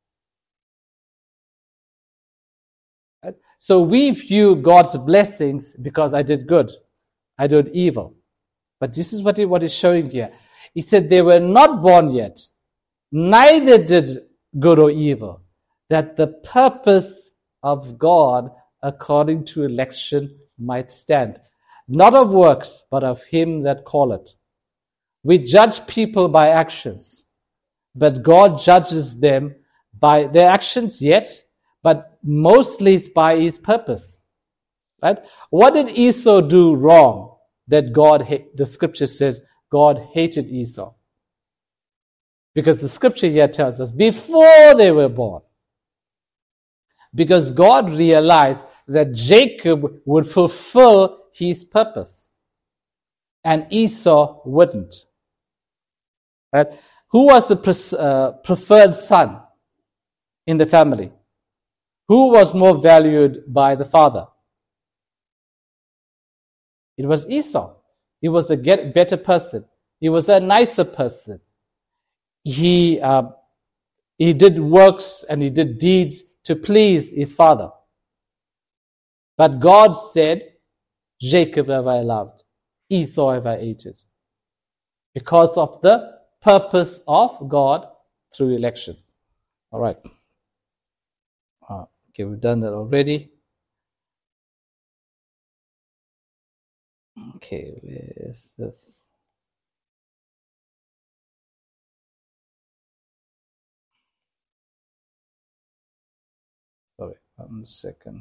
Right? So we view God's blessings because I did good, I did evil. But this is what he what he's showing here. He said they were not born yet, neither did good or evil, that the purpose of God according to election might stand. Not of works, but of him that calleth. We judge people by actions, but God judges them by their actions, yes, but mostly it's by his purpose. Right? What did Esau do wrong that God, the scripture says, God hated Esau? Because the scripture here tells us, before they were born. Because God realized that Jacob would fulfill his purpose, and Esau wouldn't. Right? Who was the pre- uh, preferred son in the family? Who was more valued by the father? It was Esau. He was a get, better person. He was a nicer person. He uh, he did works and he did deeds to please his father. But God said, Jacob have I loved, Esau have I hated. Because of the purpose of God through election. All right. Uh, okay, we've done that already. Okay, where is this? Sorry, one second.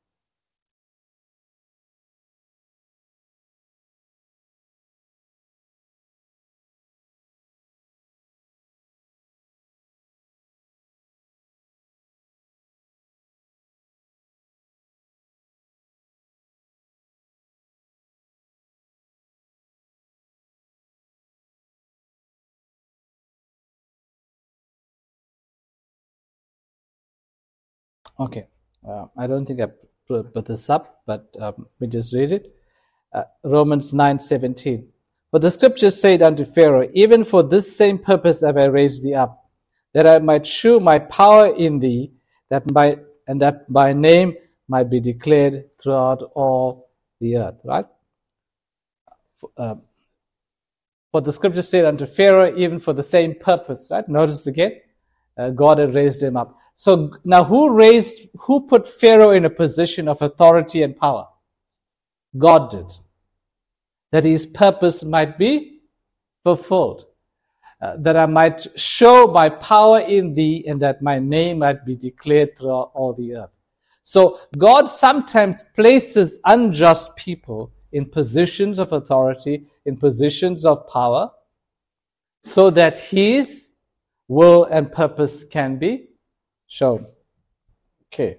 Okay, uh, I don't think I put, put this up, but um, we just read it. Uh, Romans nine seventeen. But the scriptures said unto Pharaoh, even for this same purpose have I raised thee up, that I might shew my power in thee, that my and that my name might be declared throughout all the earth. Right? Uh, for the scriptures said unto Pharaoh, even for the same purpose. Right? Notice again, uh, God had raised him up. So now, who raised, who put Pharaoh in a position of authority and power? God did. That his purpose might be fulfilled. Uh, that I might show my power in thee, and that my name might be declared throughout all the earth. So God sometimes places unjust people in positions of authority, in positions of power, so that his will and purpose can be shown. Okay.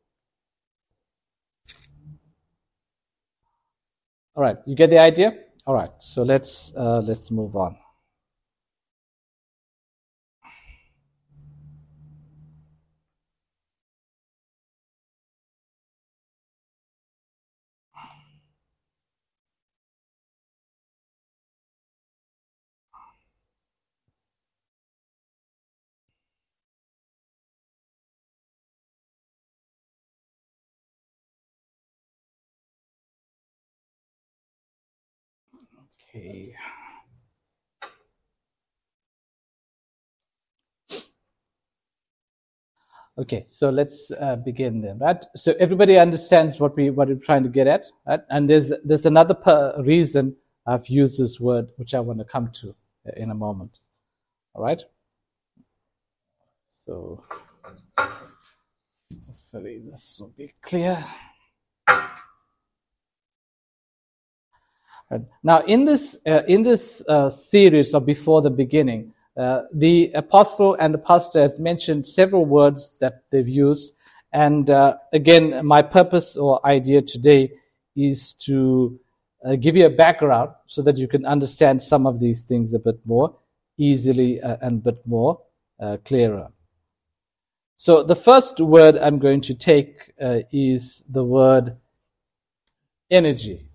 All right, you get the idea? All right, so let's uh, let's move on. Okay. Okay, so let's uh, begin then, right? So everybody understands what we what we're trying to get at, right? And there's there's another per reason I've used this word, which I want to come to in a moment. All right. So hopefully this will be clear. Right. Now, in this uh, in this uh, series of Before the Beginning, uh, the apostle and the pastor has mentioned several words that they've used. And uh, again, my purpose or idea today is to uh, give you a background so that you can understand some of these things a bit more easily uh, and a bit more uh, clearer. So the first word I'm going to take uh, is the word energy.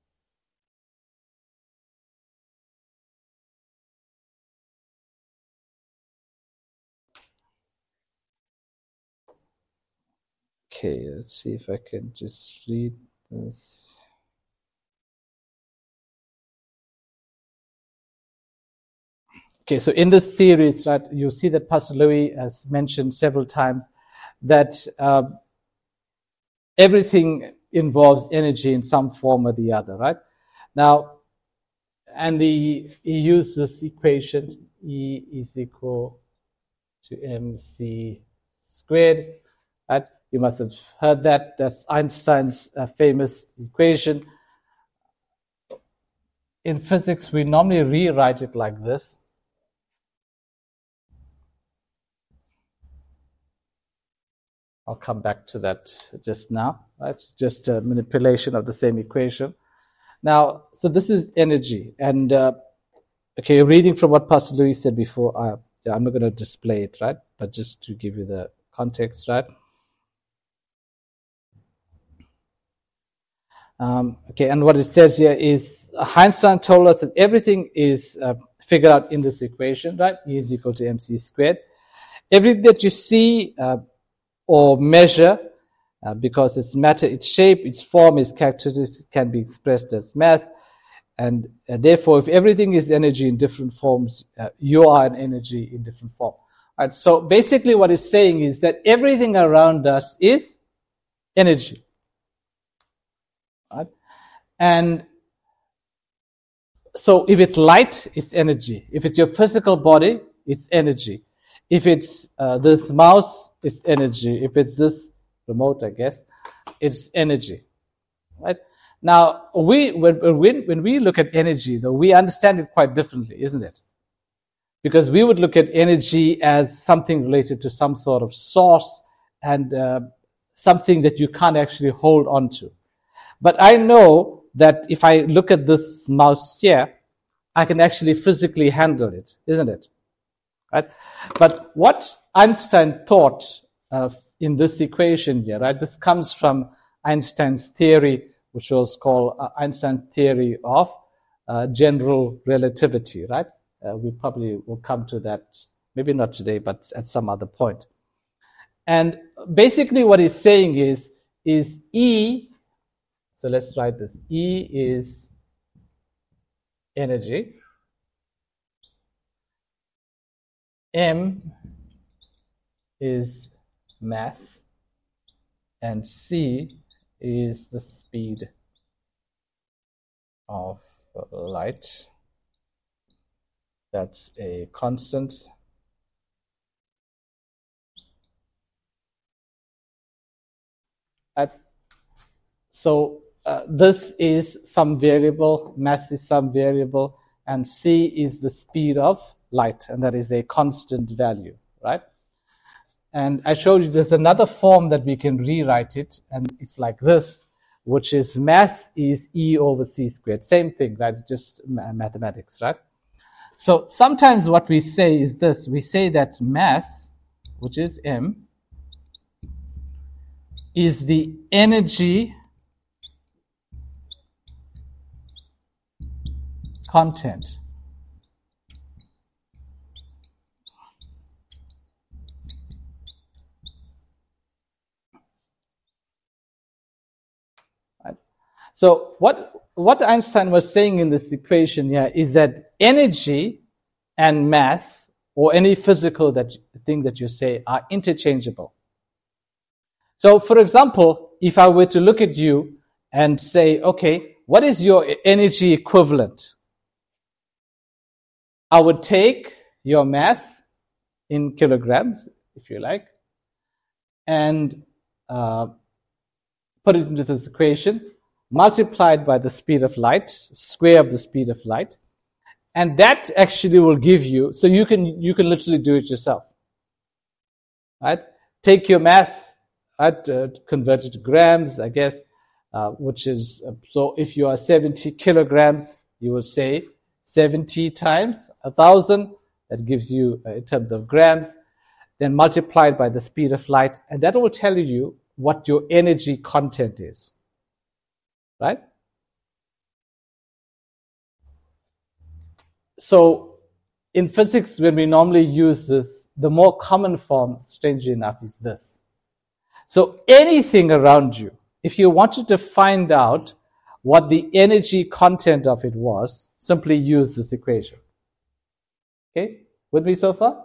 Okay, let's see if I can just read this. Okay, so in this series, right, you see that Pastor Louis has mentioned several times that uh, everything involves energy in some form or the other, right? Now, and the, he used this equation, E is equal to mc squared, right? You must have heard that. That's Einstein's uh, famous equation. In physics, we normally rewrite it like this. I'll come back to that just now, right? It's just a manipulation of the same equation. Now, so this is energy. And, uh, okay, reading from what Pastor Louis said before, uh, yeah, I'm not going to display it, right? But just to give you the context, right? Um, okay, and what it says here is Einstein told us that everything is uh, figured out in this equation, right? E is equal to mc squared. Everything that you see uh, or measure, uh, because its matter, its shape, its form, its characteristics can be expressed as mass. And uh, therefore, if everything is energy in different forms, uh, you are an energy in different form. Right, so basically what it's saying is that everything around us is energy. Right? And so if it's light, it's energy. If it's your physical body, it's energy. If it's uh, this mouse, it's energy. If it's this remote, I guess, it's energy. Right? Now, we when, when, when we look at energy, though, we understand it quite differently, isn't it? Because we would look at energy as something related to some sort of source and uh, something that you can't actually hold on to. But I know that if I look at this mouse here, I can actually physically handle it, isn't it? Right? But what Einstein taught uh, in this equation here, right? This comes from Einstein's theory, which was called uh, Einstein's theory of uh, general relativity, right? Uh, we probably will come to that, maybe not today, but at some other point. And basically what he's saying is, is E, so let's write this, E is energy, M is mass, and C is the speed of light. That's a constant. At, so uh, this is some variable, mass is some variable, and C is the speed of light, and that is a constant value, right? And I showed you there's another form that we can rewrite it, and it's like this, which is mass is E over C squared. Same thing, right? It's just mathematics, right? So sometimes what we say is this. We say that mass, which is M, is the energy content. Right? So what what Einstein was saying in this equation here is that energy and mass, or any physical that thing that you say, are interchangeable. So, for example, if I were to look at you and say, okay, what is your energy equivalent? I would take your mass in kilograms, if you like, and uh, put it into this equation, multiplied by the speed of light, square of the speed of light, and that actually will give you, so you can you can literally do it yourself. Right? Take your mass, right, uh, convert it to grams, I guess, uh, which is, uh, so if you are seventy kilograms, you will say seventy times a thousand, that gives you, uh, in terms of grams, then multiplied by the speed of light, and that will tell you what your energy content is. Right? So in physics, when we normally use this, the more common form, strangely enough, is this. So anything around you, if you wanted to find out what the energy content of it was, simply use this equation. Okay? With me so far?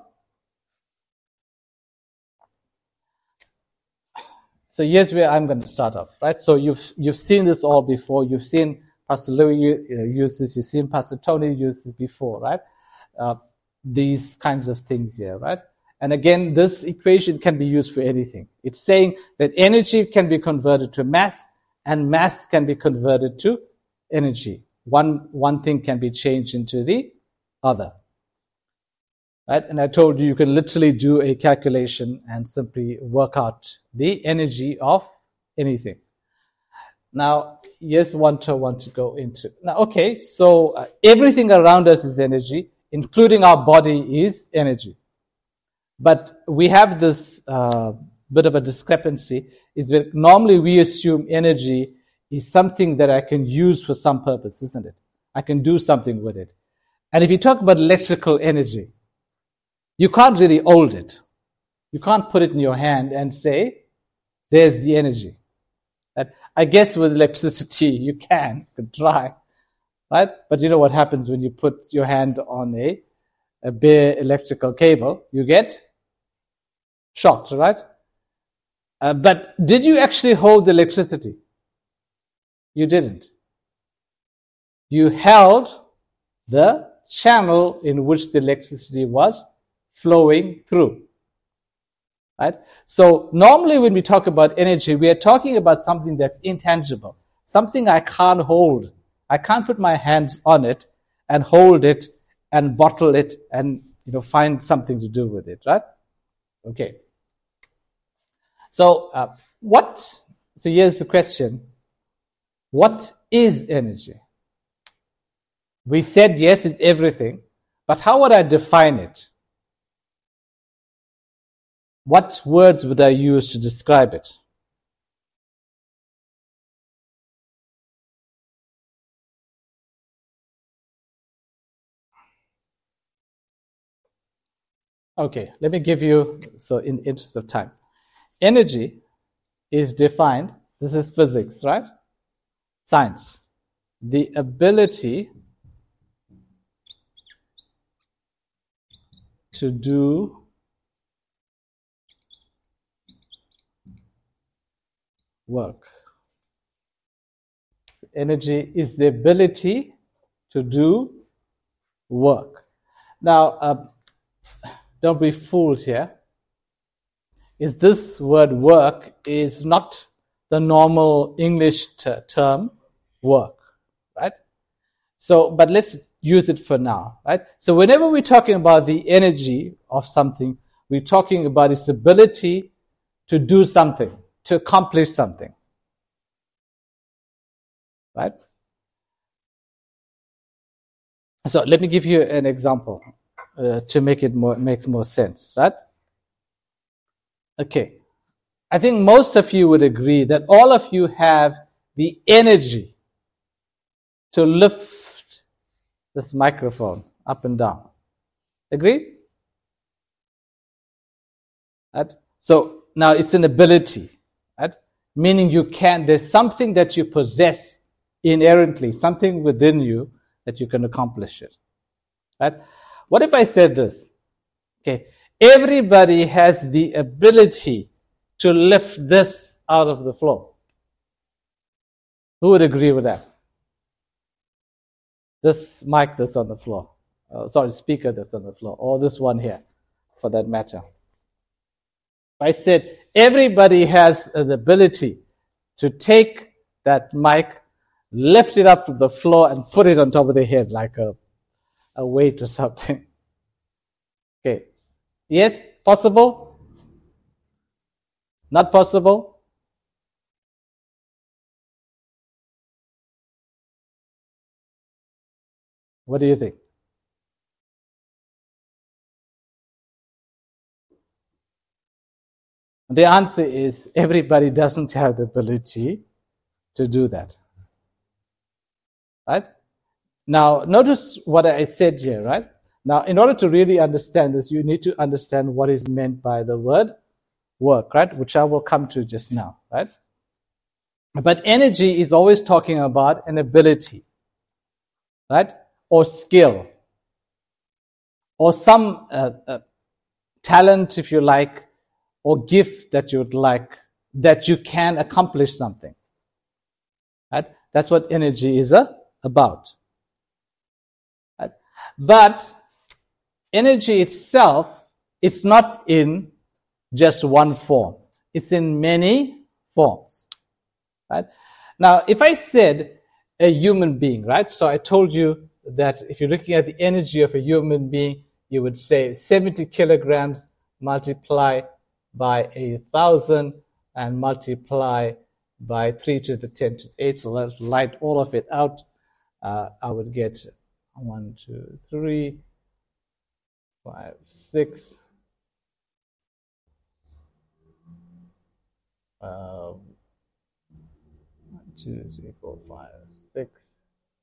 So here's where I'm going to start off, right? So you've you've seen this all before. You've seen Pastor Louis use this. You've seen Pastor Tony use this before, right? Uh, these kinds of things here, right? And again, this equation can be used for anything. It's saying that energy can be converted to mass, and mass can be converted to energy. One one thing can be changed into the other. Right? And I told you you can literally do a calculation and simply work out the energy of anything. Now, here's what I want to go into. Now, okay, so uh, everything around us is energy, including our body is energy. But we have this uh, bit of a discrepancy, is that normally we assume energy is something that I can use for some purpose, isn't it? I can do something with it. And if you talk about electrical energy, you can't really hold it. You can't put it in your hand and say, there's the energy. That, I guess with electricity, you can, you can try, right? But you know what happens when you put your hand on a, a bare electrical cable? You get shocked, right? Uh, but did you actually hold the electricity? You didn't. You held the channel in which the electricity was flowing through. Right? So normally when we talk about energy, we are talking about something that's intangible, something I can't hold. I can't put my hands on it and hold it and bottle it and, you know, find something to do with it, right? Okay. So uh, what, so here's the question. What is energy? We said, yes, it's everything, but how would I define it? What words would I use to describe it? Okay, let me give you, so in the interest of time. Energy is defined, this is physics, right? Science. The ability to do work. Energy is the ability to do work. Now, uh, don't be fooled here. Is this word work is not the normal English t- term work, right? So, but let's use it for now, right? So whenever we're talking about the energy of something, we're talking about its ability to do something, to accomplish something, right? So let me give you an example uh, to make it more makes more sense, right? Okay. I think most of you would agree that all of you have the energy to lift this microphone up and down. Agree? Right? So now it's an ability, right? Meaning you can, there's something that you possess inherently, something within you that you can accomplish it. Right? What if I said this? Okay, everybody has the ability to lift this out of the floor. Who would agree with that? This mic that's on the floor. Uh, sorry, speaker that's on the floor. Or this one here, for that matter. I said everybody has the ability to take that mic, lift it up from the floor and put it on top of their head like a, a weight or something. Okay. Yes? Possible? Not possible? What do you think? The answer is everybody doesn't have the ability to do that. Right? Now, notice what I said here, right? Now, in order to really understand this, you need to understand what is meant by the word work, right? Which I will come to just now, right? But energy is always talking about an ability, right? Or skill, or some uh, uh, talent, if you like, or gift that you would like, that you can accomplish something. Right? That's what energy is uh, about. Right? But energy itself, it's not in just one form. It's in many forms. Right? Now, if I said a human being, right? So I told you that if you're looking at the energy of a human being, you would say seventy kilograms multiply by a thousand and multiply by three to the ten to eight. So let's light all of it out. Uh, I would get one, two, three, five, six. Um, one, two, three, four, five, six.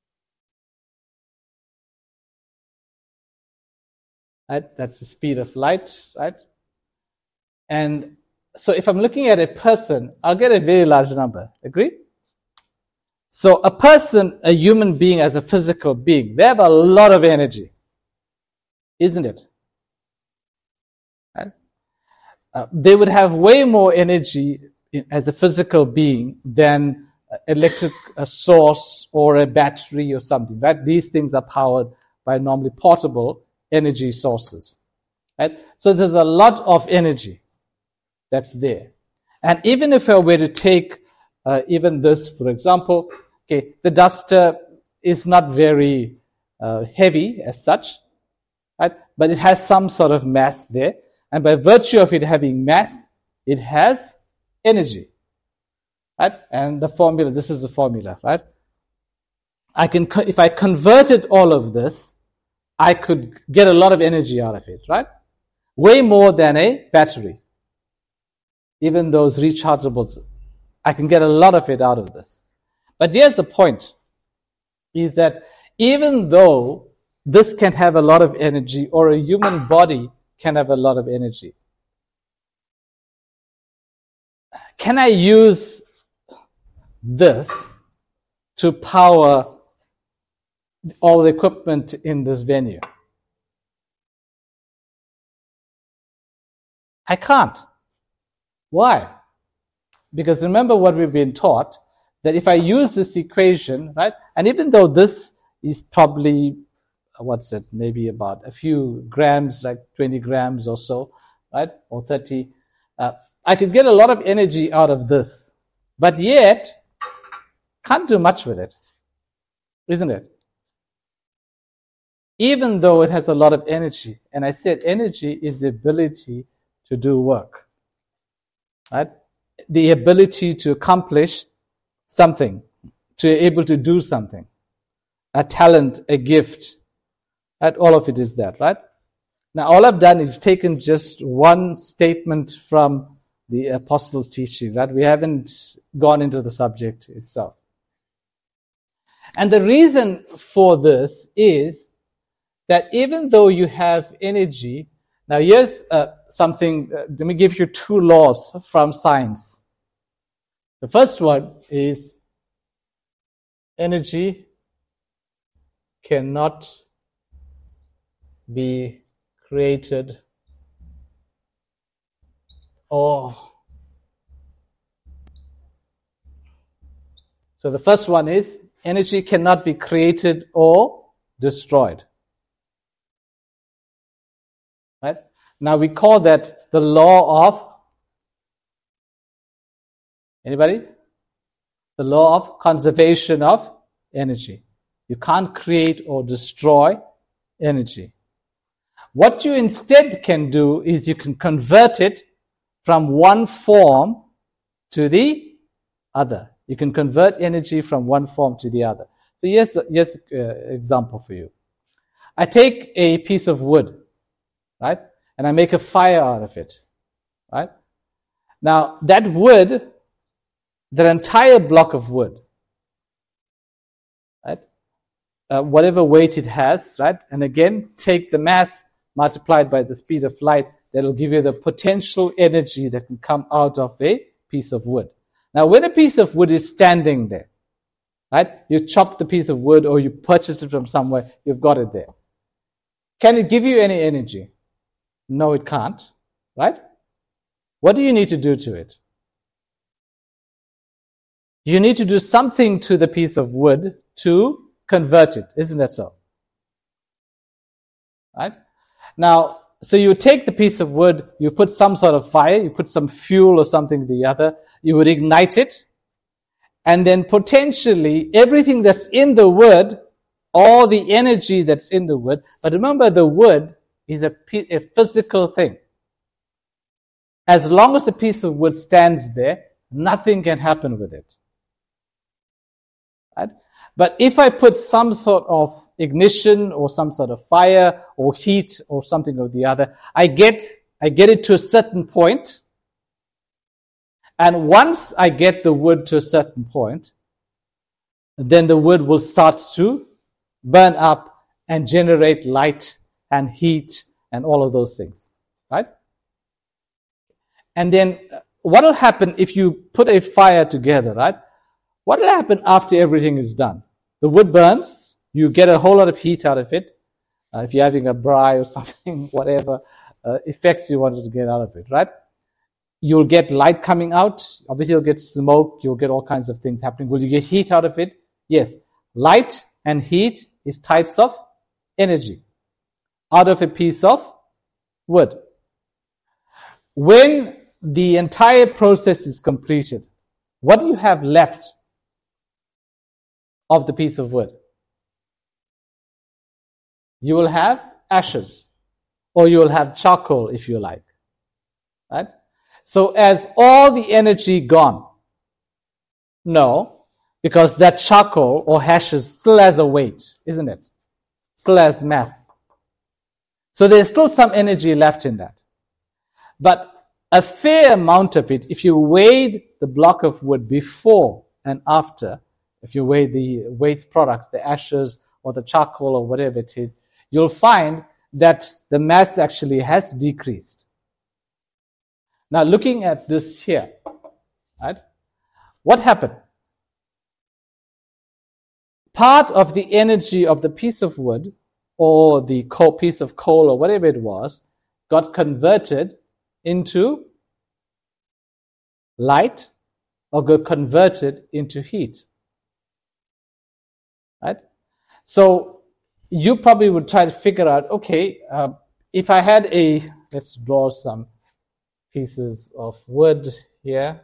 Right? That's the speed of light, right? And so if I'm looking at a person, I'll get a very large number. Agree? So a person, a human being as a physical being, they have a lot of energy. Isn't it? Right? Uh, they would have way more energy in, as a physical being than electric a source or a battery or something. Right? These things are powered by normally portable energy sources. Right? So there's a lot of energy that's there. And even if I were to take uh, even this, for example, okay, the duster is not very uh, heavy as such, right? But it has some sort of mass there. And by virtue of it having mass, it has energy. Right? And the formula, this is the formula, right? I can, if I converted all of this, I could get a lot of energy out of it, right? Way more than a battery. Even those rechargeables, I can get a lot of it out of this. But here's the point, is that even though this can have a lot of energy, or a human body can have a lot of energy, can I use this to power all the equipment in this venue? I can't. Why? Because remember what we've been taught, that if I use this equation, right, and even though this is probably, what's it, maybe about a few grams, like twenty grams or so, right, or thirty, uh, I could get a lot of energy out of this, but yet can't do much with it, isn't it? Even though it has a lot of energy, and I said energy is the ability to do work. Right? The ability to accomplish something, to be able to do something, a talent, a gift, right? All of it is that, right? Now, all I've done is taken just one statement from the apostles' teaching, right? We haven't gone into the subject itself. And the reason for this is that even though you have energy, now here's uh, something, uh, let me give you two laws from science. The first one is energy cannot be created or so the first one is energy cannot be created or destroyed. Right? Now we call that the law of, anybody? The law of conservation of energy. You can't create or destroy energy. What you instead can do is you can convert it from one form to the other. You can convert energy from one form to the other. So here's here's an example for you. I take a piece of wood, right? And I make a fire out of it, right? Now, that wood, that entire block of wood, right? Uh, whatever weight it has, right? And again, take the mass multiplied by the speed of light, that'll give you the potential energy that can come out of a piece of wood. Now, when a piece of wood is standing there, right? You chop the piece of wood or you purchase it from somewhere, you've got it there. Can it give you any energy? No, it can't, right? What do you need to do to it? You need to do something to the piece of wood to convert it. Isn't that so? Right? Now, so you take the piece of wood, you put some sort of fire, you put some fuel or something or the other, you would ignite it, and then potentially everything that's in the wood, all the energy that's in the wood, but remember the wood is a, a physical thing. As long as a piece of wood stands there, nothing can happen with it. Right? But if I put some sort of ignition or some sort of fire or heat or something or the other, I get, I get it to a certain point. And once I get the wood to a certain point, then the wood will start to burn up and generate light and heat and all of those things. Right? And then what will happen if you put a fire together, right? What will happen after everything is done? The wood burns, you get a whole lot of heat out of it. Uh, if you're having a braai or something, whatever uh, effects you wanted to get out of it, right? You'll get light coming out. Obviously, you'll get smoke. You'll get all kinds of things happening. Will you get heat out of it? Yes. Light and heat is types of energy out of a piece of wood. When the entire process is completed, what do you have left of the piece of wood? You will have ashes, or you will have charcoal if you like. Right? So as all the energy gone? No, because that charcoal or ashes still has a weight, isn't it? Still has mass. So there's still some energy left in that. But a fair amount of it, if you weighed the block of wood before and after, if you weigh the waste products, the ashes or the charcoal or whatever it is, you'll find that the mass actually has decreased. Now looking at this here, right? What happened? Part of the energy of the piece of wood or the coal, piece of coal or whatever it was got converted into light or got converted into heat. Right? So you probably would try to figure out, okay, uh, if I had a, let's draw some pieces of wood here.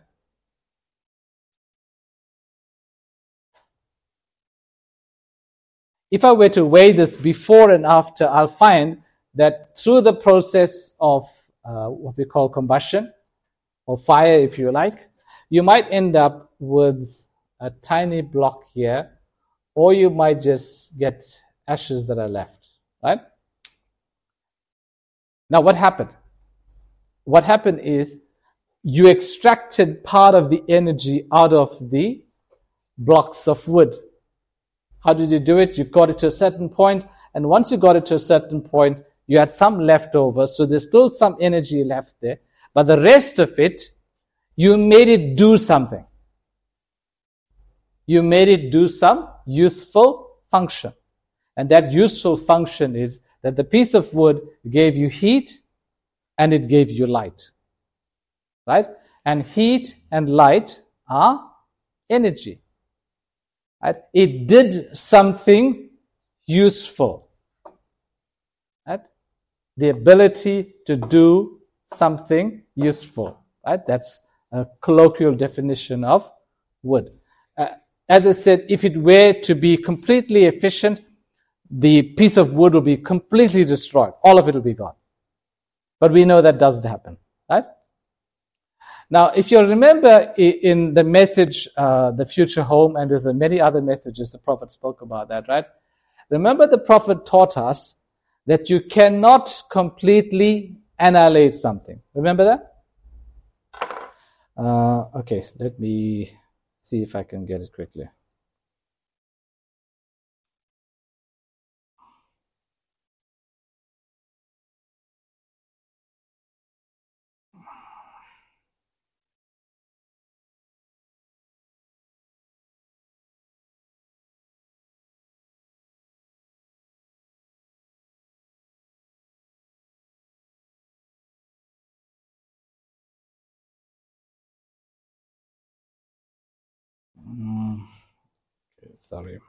If I were to weigh this before and after, I'll find that through the process of uh, what we call combustion, or fire if you like, you might end up with a tiny block here, or you might just get ashes that are left, right? Now what happened? What happened is you extracted part of the energy out of the blocks of wood. How did you do it? You got it to a certain point, and once you got it to a certain point, you had some left over, so there's still some energy left there, but the rest of it, you made it do something. You made it do some useful function. And that useful function is that the piece of wood gave you heat and it gave you light. Right? And heat and light are energy. Right? It did something useful. Right? The ability to do something useful. Right? That's a colloquial definition of wood. Uh, as I said, if it were to be completely efficient, the piece of wood will be completely destroyed. All of it will be gone. But we know that doesn't happen. Right? Now, if you remember in the message, uh, the future home, and there's many other messages the prophet spoke about that, right? Remember the prophet taught us that you cannot completely annihilate something. Remember that? Uh, okay, let me see if I can get it quickly. Mm, okay, sorry.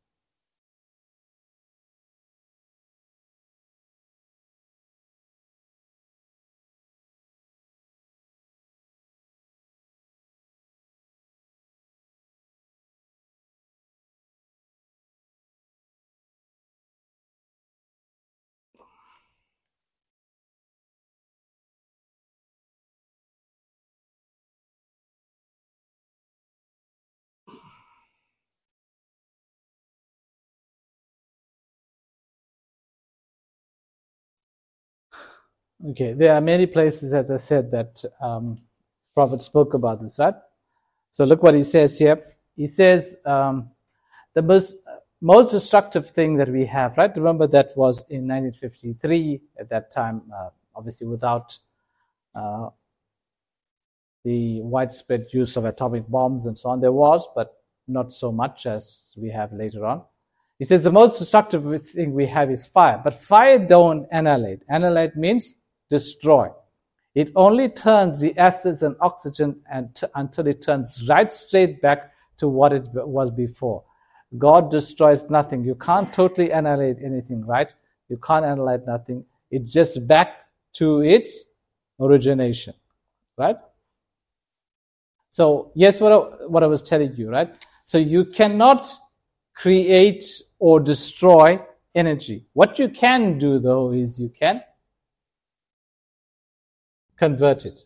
Okay, there are many places, as I said, that um, Prophet spoke about this, right? So look what he says here. He says um, the most most destructive thing that we have, right? Remember that was in nineteen fifty-three. At that time, uh, obviously without uh, the widespread use of atomic bombs and so on. There was, but not so much as we have later on. He says the most destructive thing we have is fire, but fire don't annihilate. Annihilate means destroy. It only turns the acids and oxygen and t- until it turns right straight back to what it was before. God destroys nothing. You can't totally annihilate anything, right? You can't annihilate nothing. It's just back to its origination, right? So yes, what I, what I was telling you, right? So you cannot create or destroy energy. What you can do, though, is you can convert it.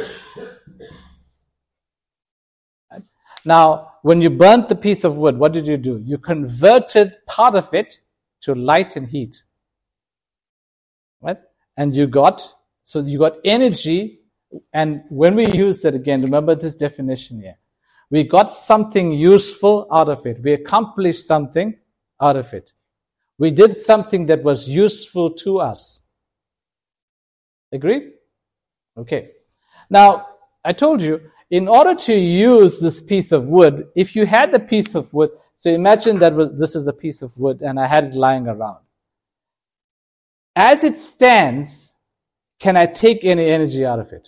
Right? Now, when you burnt the piece of wood, what did you do? You converted part of it to light and heat, right? And you got, so you got energy. And when we use it again, remember this definition here. We got something useful out of it. We accomplished something out of it. We did something that was useful to us. Agreed? Okay. Now, I told you, in order to use this piece of wood, if you had the piece of wood, so imagine that was, this is a piece of wood and I had it lying around. As it stands, can I take any energy out of it?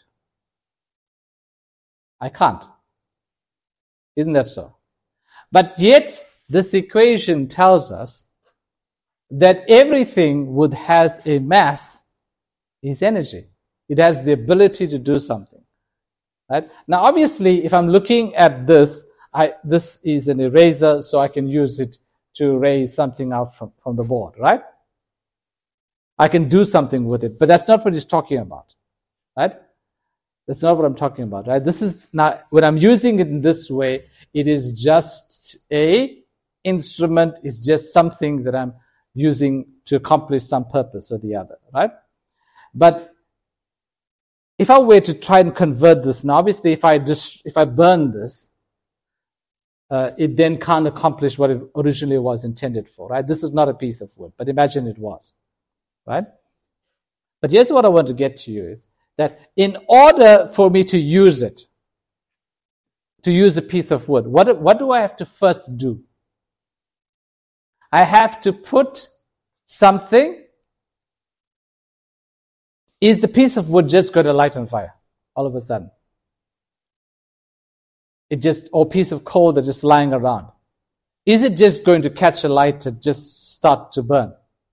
I can't. Isn't that so? But yet, this equation tells us that everything would has a mass is energy. It has the ability to do something. Right? Now, obviously, if I'm looking at this, I, this is an eraser, so I can use it to erase something out from, from the board, right? I can do something with it, but that's not what he's talking about, right? That's not what I'm talking about, right? This is not, when I'm using it in this way, it is just a instrument, it's just something that I'm using to accomplish some purpose or the other, right? But if I were to try and convert this, now obviously if I just, if I burn this, uh, it then can't accomplish what it originally was intended for, right? This is not a piece of wood, but imagine it was, right? But here's what I want to get to you is that in order for me to use it, to use a piece of wood, what, what do I have to first do? I have to put something. Is the piece of wood just going to light on fire all of a sudden? It just, or piece of coal that's just lying around. Is it just going to catch a light and just start to burn?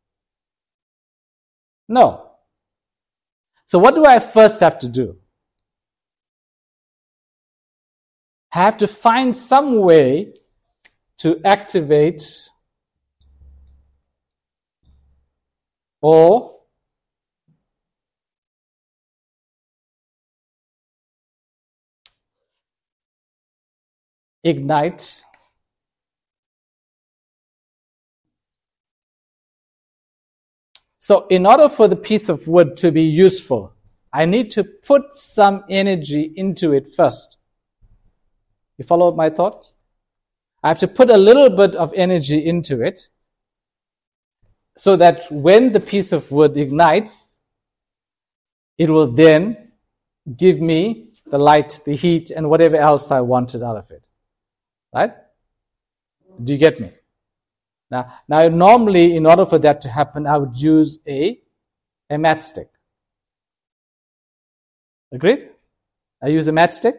No. So what do I first have to do? I have to find some way to activate or ignite So in order for the piece of wood to be useful, I need to put some energy into it first. You follow my thoughts? I have to put a little bit of energy into it so that when the piece of wood ignites, it will then give me the light, the heat, and whatever else I wanted out of it. Right? Do you get me? Now, now normally, in order for that to happen, I would use a, a matchstick. Agreed? I use a matchstick.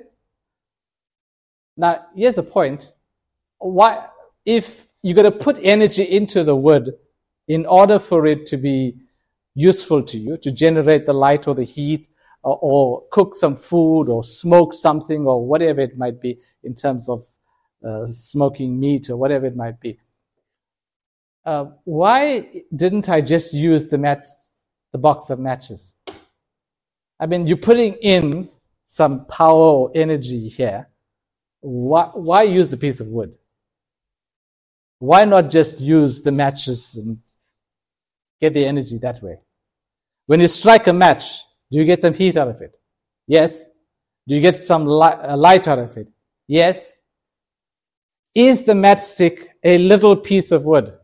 Now, here's the point. Why, if you're going to put energy into the wood in order for it to be useful to you, to generate the light or the heat, or, or cook some food, or smoke something, or whatever it might be in terms of uh, smoking meat or whatever it might be, uh, why didn't I just use the match, the box of matches? I mean, you're putting in some power or energy here. Why, why use a piece of wood? Why not just use the matches and get the energy that way? When you strike a match, do you get some heat out of it? Yes. Do you get some light, uh, light out of it? Yes. Is the matchstick a little piece of wood?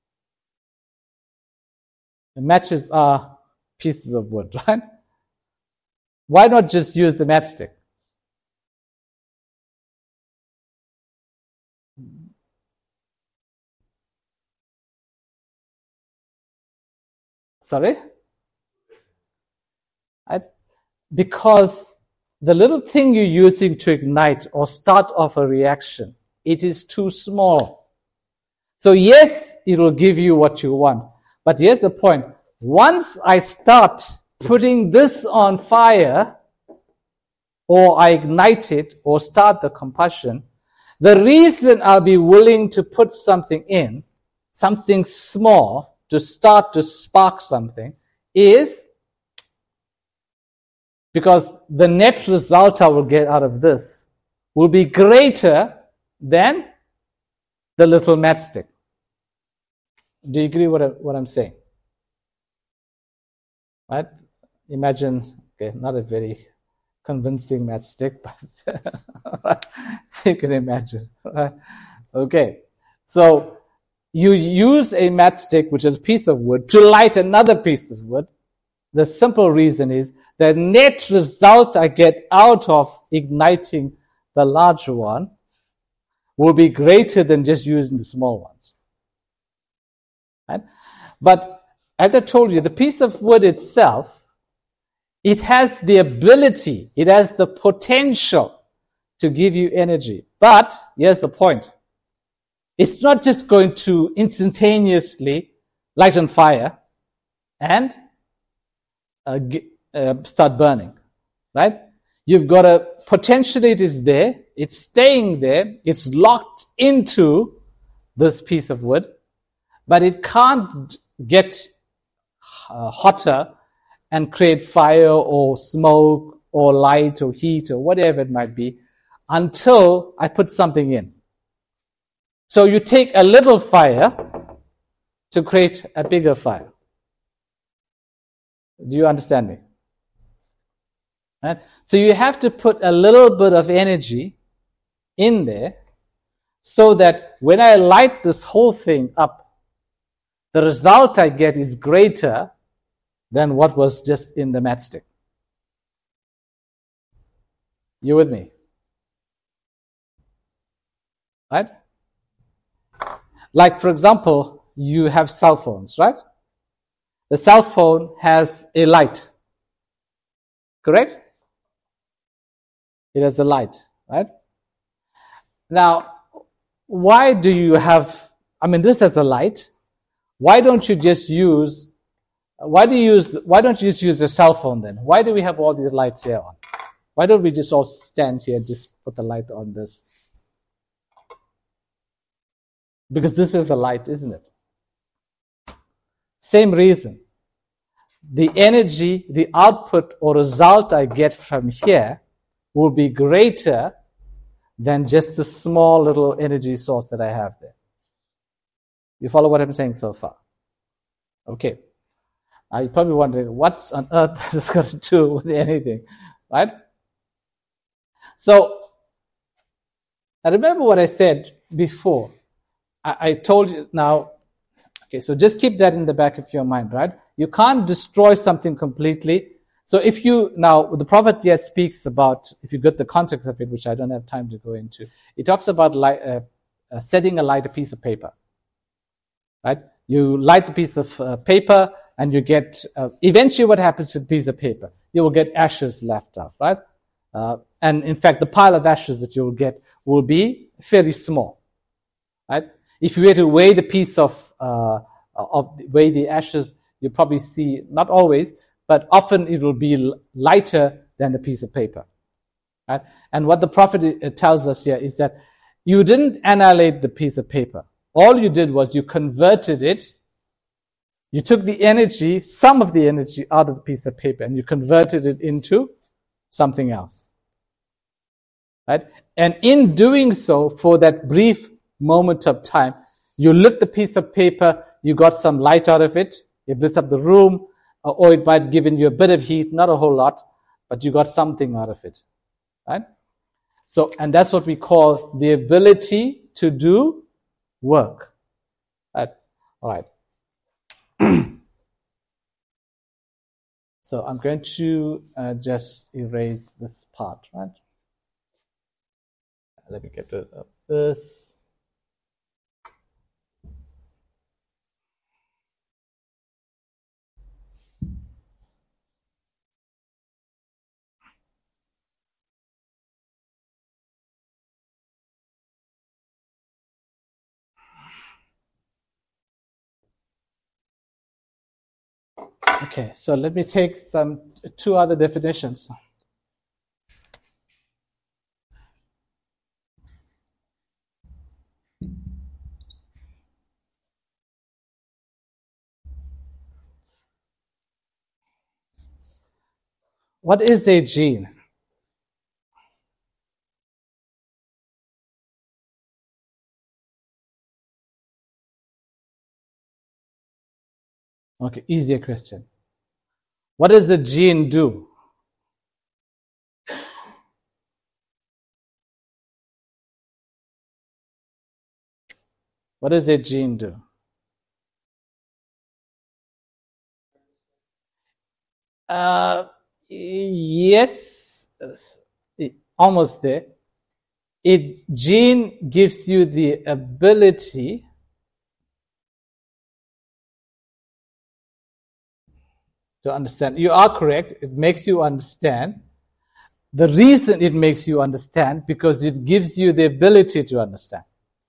The matches are pieces of wood, right? Why not just use the matchstick? Sorry? I, because the little thing you're using to ignite or start off a reaction, it is too small. So yes, it will give you what you want. But here's the point. Once I start putting this on fire, or I ignite it, or start the combustion, the reason I'll be willing to put something in, something small, to start to spark something, is because the net result I will get out of this will be greater than the little matchstick. Do you agree what, I, what I'm saying? Right? Imagine, okay, not a very convincing matchstick, but you can imagine. Right? Okay, so you use a matchstick, which is a piece of wood, to light another piece of wood. The simple reason is the net result I get out of igniting the larger one will be greater than just using the small ones. Right? But as I told you, the piece of wood itself, it has the ability, it has the potential to give you energy. But here's the point. It's not just going to instantaneously light on fire and uh, get, uh, start burning, right? You've got a, potentially it is there, it's staying there, it's locked into this piece of wood, but it can't get uh, hotter and create fire or smoke or light or heat or whatever it might be until I put something in. So you take a little fire to create a bigger fire. Do you understand me? Right? So you have to put a little bit of energy in there so that when I light this whole thing up, the result I get is greater than what was just in the matchstick. You with me? Right? Like, for example, you have cell phones, right? The cell phone has a light. Correct? It has a light, right? Now, why do you have, I mean, this has a light. Why don't you just use, why do you use, why don't you just use the cell phone then? Why do we have all these lights here on? Why don't we just all stand here and just put the light on this? Because this is a light, isn't it? Same reason. The energy, the output or result I get from here will be greater than just the small little energy source that I have there. You follow what I'm saying so far? Okay. Uh, you're probably wondering, what's on earth is this got to do with anything, right? So, I remember what I said before. I, I told you now, okay, so just keep that in the back of your mind, right? You can't destroy something completely. So if you, now, the prophet yet speaks about, if you get the context of it, which I don't have time to go into, he talks about light, uh, uh, setting alight a piece of paper, right? You light the piece of uh, paper and you get, uh, eventually what happens to the piece of paper? You will get ashes left off, right? Uh, and in fact, the pile of ashes that you will get will be fairly small, right? If you were to weigh the piece of, uh, of weigh the ashes, you probably see, not always, but often it will be lighter than the piece of paper, right? And what the prophet tells us here is that you didn't annihilate the piece of paper. All you did was you converted it. You took the energy, some of the energy out of the piece of paper, and you converted it into something else, right? And in doing so, for that brief moment of time, you lit the piece of paper, you got some light out of it, it lit up the room, or it might have given you a bit of heat, not a whole lot, but you got something out of it, right? So, and that's what we call the ability to do work, right? All right. So I'm going to uh, just erase this part, right? Let me get rid of this. Okay, so let me take some two other definitions. What is a gene? Okay, easier question. What does a gene do? What does a gene do? Uh, yes, almost there. A gene gives you the ability to understand. You are correct. It makes you understand. The reason it makes you understand, because it gives you the ability to understand.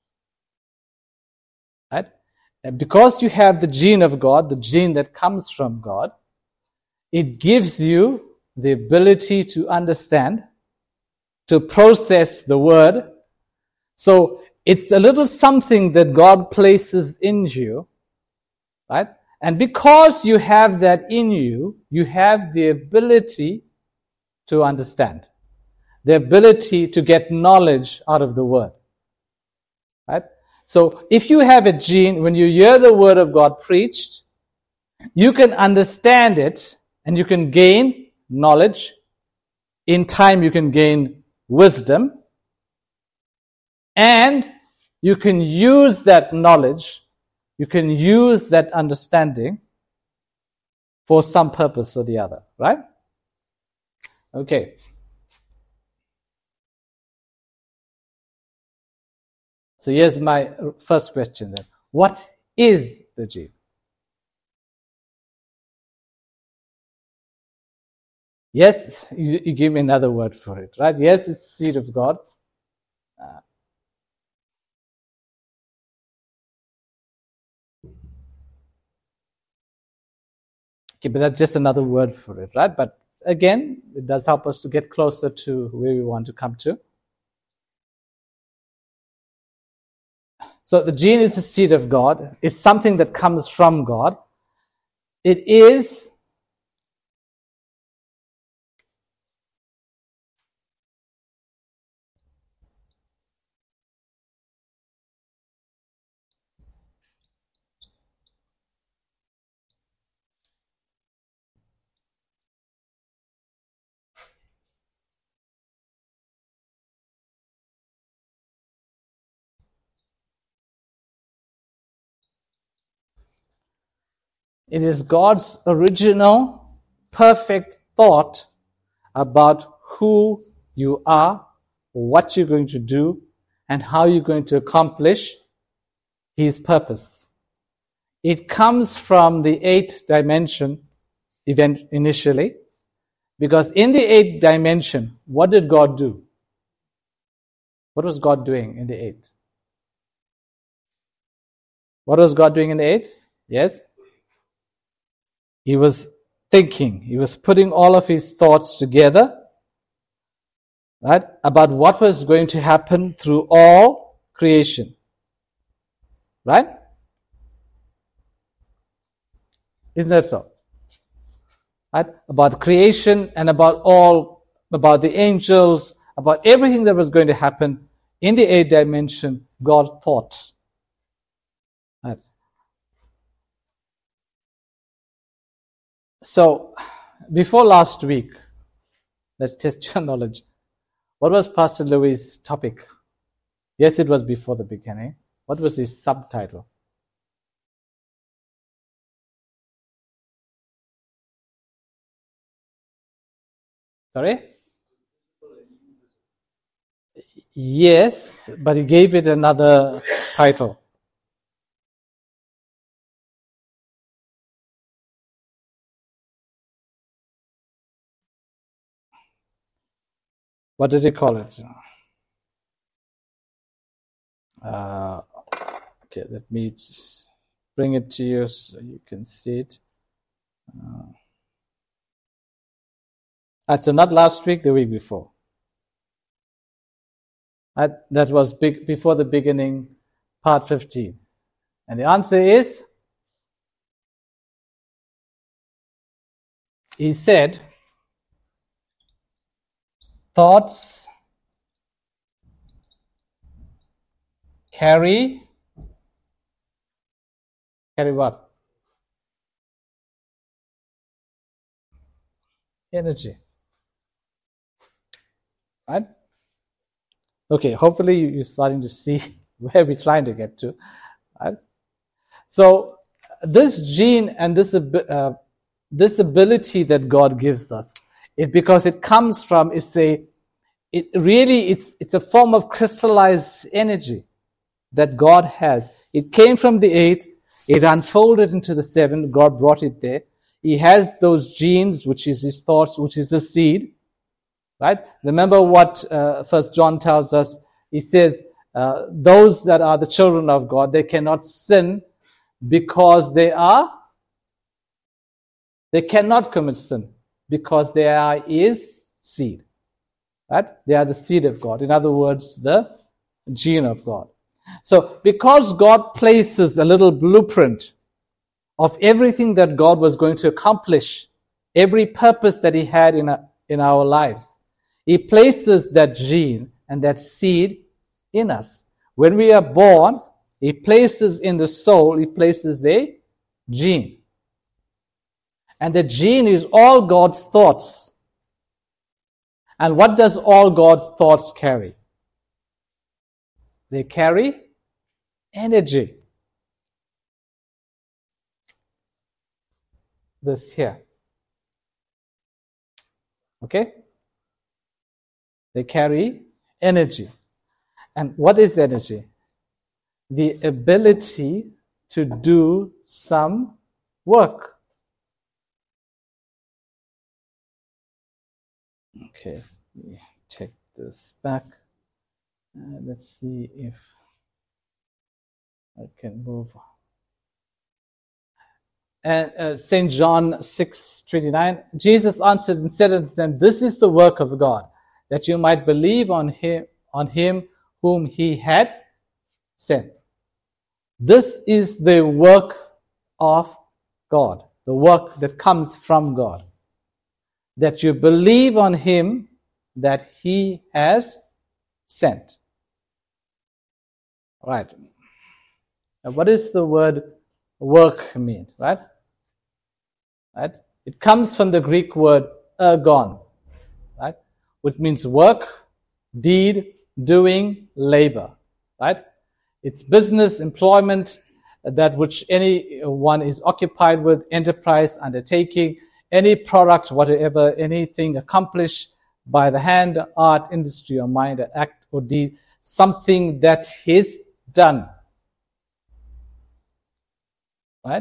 Right? And because you have the gene of God, the gene that comes from God, it gives you the ability to understand, to process the word. So it's a little something that God places in you, right? And because you have that in you, you have the ability to understand, the ability to get knowledge out of the word, right? So if you have a gene, when you hear the word of God preached, you can understand it and you can gain knowledge. In time, you can gain wisdom, and you can use that knowledge, you can use that understanding for some purpose or the other, right? Okay. So here's my first question then. What is the gene? Yes, you, you give me another word for it, right? Yes, it's the seed of God. Uh, okay, but that's just another word for it, right? But again, it does help us to get closer to where we want to come to. So the gene is the seed of God. It's something that comes from God. It is It is God's original, perfect thought about who you are, what you're going to do, and how you're going to accomplish His purpose. It comes from the eighth dimension event initially, because in the eighth dimension, what did God do? What was God doing in the eighth? What was God doing in the eighth? Yes? He was thinking. He was putting all of his thoughts together, right, about what was going to happen through all creation. Right? Isn't that so? Right? About creation and about all, about the angels, about everything that was going to happen in the eighth dimension, God thought. Right? So, before last week, let's test your knowledge. What was Pastor Louis' topic? Yes, it was before the beginning. What was his subtitle? Sorry? Yes, but he gave it another title. What did he call it? Uh, okay, let me just bring it to you so you can see it. Uh, uh, so not last week, the week before. Uh, that was big, before the beginning, part fifteen. And the answer is, he said, thoughts carry, carry what? Energy. Right? Okay, hopefully you're starting to see where we're trying to get to. Right? So this gene and this uh, this ability that God gives us, it because it comes from, it's a, it really it's it's a form of crystallized energy that God has. It came from the eighth, it unfolded into the seventh. God brought it there. He has those genes, which is his thoughts, which is the seed. Right? Remember what uh, First John tells us. He says, uh, those that are the children of God, they cannot sin because they are, they cannot commit sin because they are is seed. Right? They are the seed of God. In other words, the gene of God. So, because God places a little blueprint of everything that God was going to accomplish, every purpose that He had in a, in our lives, He places that gene and that seed in us. When we are born, He places in the soul, He places a gene. And the gene is all God's thoughts. And what does all God's thoughts carry? They carry energy. This here. Okay? They carry energy. And what is energy? The ability to do some work. Okay, let me take this back. Uh, let's see if I can move. And uh, Saint John six twenty-nine, Jesus answered and said unto them, this is the work of God, that you might believe on him, on him whom he had sent. This is the work of God, the work that comes from God, that you believe on him that he has sent. Right. Now, what does the word work mean? Right? Right? It comes from the Greek word ergon, right? Which means work, deed, doing, labor. Right? It's business, employment. that which anyone is occupied with, enterprise, undertaking, any product, whatever, anything accomplished by the hand, art, industry, or mind, or act, or deed, something that is done. Right?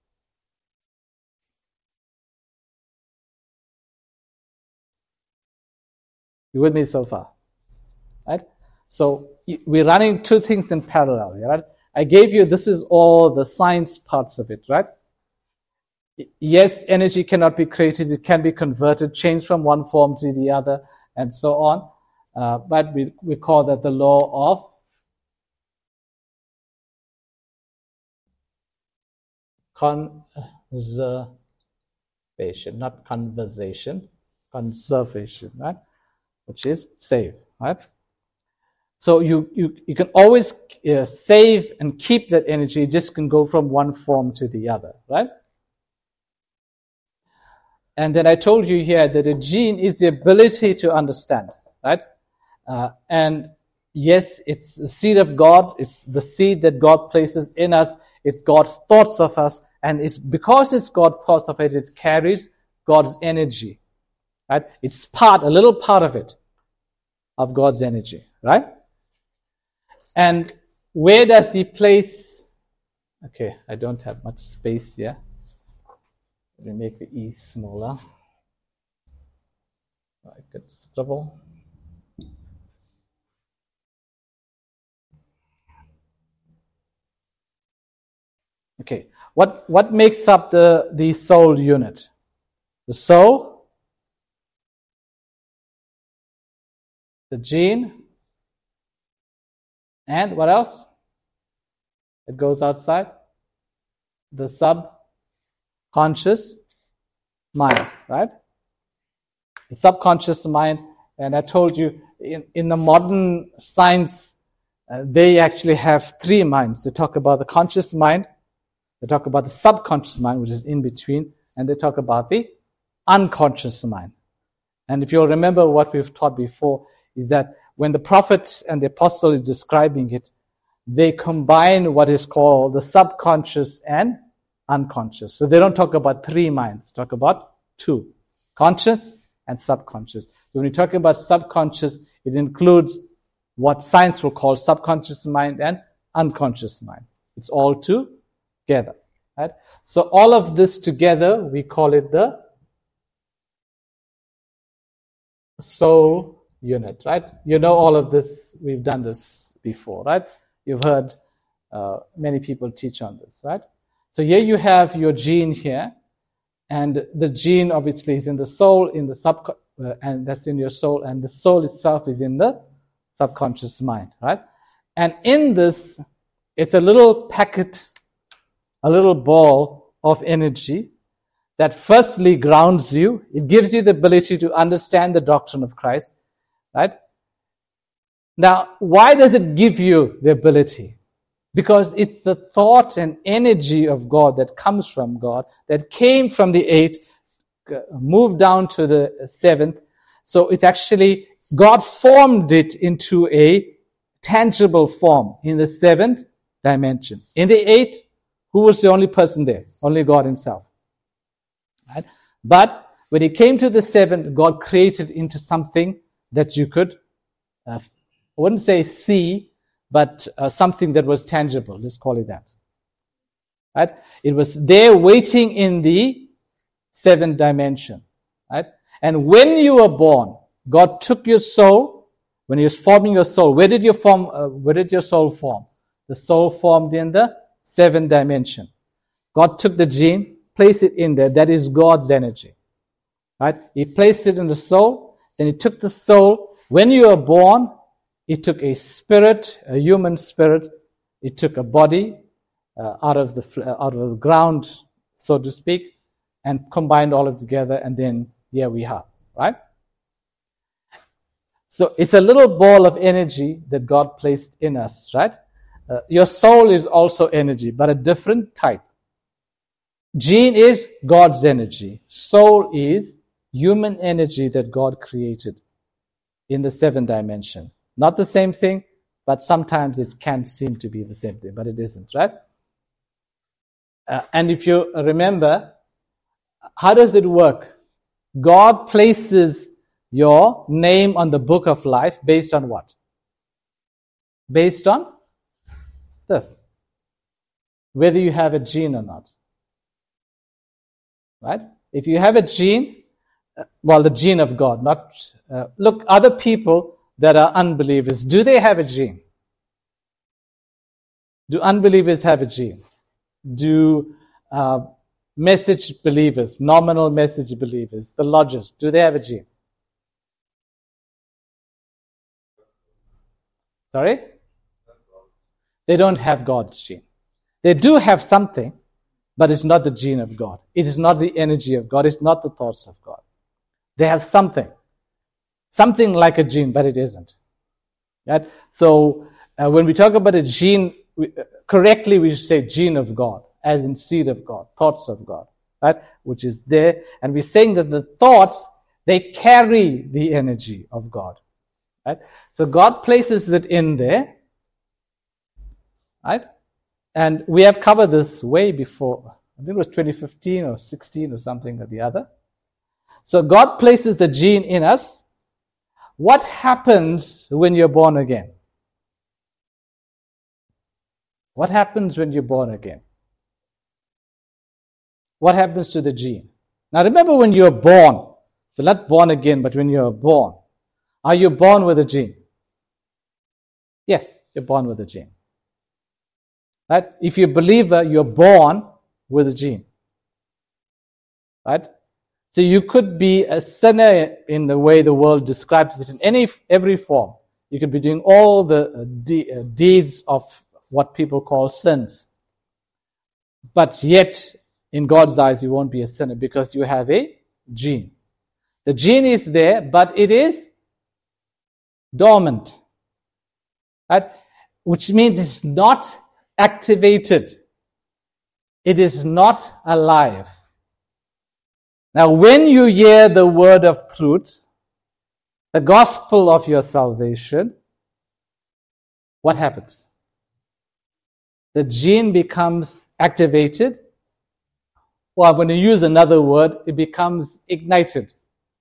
You with me so far? Right? So we're running two things in parallel, right? I gave you, this is all the science parts of it, right? Yes, energy cannot be created, it can be converted, changed from one form to the other, and so on. Uh, but we, we call that the law of conservation, not conversation, conservation, right? Which is save, right? So you, you, you can always uh, save and keep that energy, it just can go from one form to the other, right? And then I told you here that a gene is the ability to understand, right? Uh, and yes, it's the seed of God. It's the seed that God places in us. It's God's thoughts of us. And it's because it's God's thoughts of it, it carries God's energy, right? It's part, a little part of it, of God's energy, right? And where does he place? Okay, I don't have much space here. Let me make the E smaller. So I could scribble. Okay, what, what makes up the, the soul unit? The soul, the gene, and what else? It goes outside. The subconscious mind, right? The subconscious mind, and I told you in, in the modern science, uh, they actually have three minds. They talk about the conscious mind, they talk about the subconscious mind, which is in between, and they talk about the unconscious mind. And if you'll remember what we've taught before, is that when the prophet and the apostle is describing it, they combine what is called the subconscious and unconscious. So they don't talk about three minds, talk about two, conscious and subconscious. So when you talk about subconscious, it includes what science will call subconscious mind and unconscious mind. It's all together, right? So all of this together, we call it the soul unit, right? You know all of this, we've done this before, right? You've heard uh, many people teach on this, right? So here you have your gene here, and the gene obviously is in the soul, in the sub, uh, and that's in your soul, and the soul itself is in the subconscious mind, right? And in this, it's a little packet, a little ball of energy that firstly grounds you. It gives you the ability to understand the doctrine of Christ, right? Now, why does it give you the ability? Because it's the thought and energy of God that comes from God, that came from the eighth, moved down to the seventh. So it's actually, God formed it into a tangible form in the seventh dimension. In the eighth, who was the only person there? Only God himself. Right? But when it came to the seventh, God created into something that you could, uh, I wouldn't say see, but uh, something that was tangible. Let's call it that. Right? It was there waiting in the seventh dimension. Right? And when you were born, God took your soul. When He was forming your soul, where did your form? Uh, where did your soul form? The soul formed in the seventh dimension. God took the gene, placed it in there. That is God's energy. Right? He placed it in the soul. Then He took the soul. When you were born, He took a spirit, a human spirit. He took a body uh, out of the out of the ground, so to speak, and combined all of it together. And then here we are, right? So it's a little ball of energy that God placed in us, right? Uh, your soul is also energy, but a different type. Gene is God's energy. Soul is human energy that God created in the seventh dimension. Not the same thing, but sometimes it can seem to be the same thing, but it isn't, right? Uh, and if you remember, how does it work? God places your name on the book of life based on what? Based on this. Whether you have a gene or not. Right? If you have a gene, uh, well, the gene of God, not... Uh, look, other people that are unbelievers, do they have a gene? Do unbelievers have a gene? Do uh, message believers, nominal message believers, the lodgers, do they have a gene? Sorry? They don't have God's gene. They do have something, but it's not the gene of God. It is not the energy of God. It's not the thoughts of God. They have something. Something like a gene, but it isn't. Right? So uh, when we talk about a gene, we, uh, correctly we say gene of God, as in seed of God, thoughts of God, right? Which is there. And we're saying that the thoughts, they carry the energy of God. Right? So God places it in there. Right? And we have covered this way before. I think it was twenty fifteen or sixteen or something or the other. So God places the gene in us. What happens when you're born again? What happens when you're born again? What happens to the gene? Now remember when you're born, so not born again, but when you're born, are you born with a gene? Yes, you're born with a gene. Right? If you're a believer, you're born with a gene. Right? So you could be a sinner in the way the world describes it in any every form. You could be doing all the de- uh, deeds of what people call sins. But yet, in God's eyes, you won't be a sinner because you have a gene. The gene is there, but it is dormant. Right? Which means it's not activated. It is not alive. Now, when you hear the word of truth, the gospel of your salvation, what happens? The gene becomes activated. Well, when you use another word, it becomes ignited.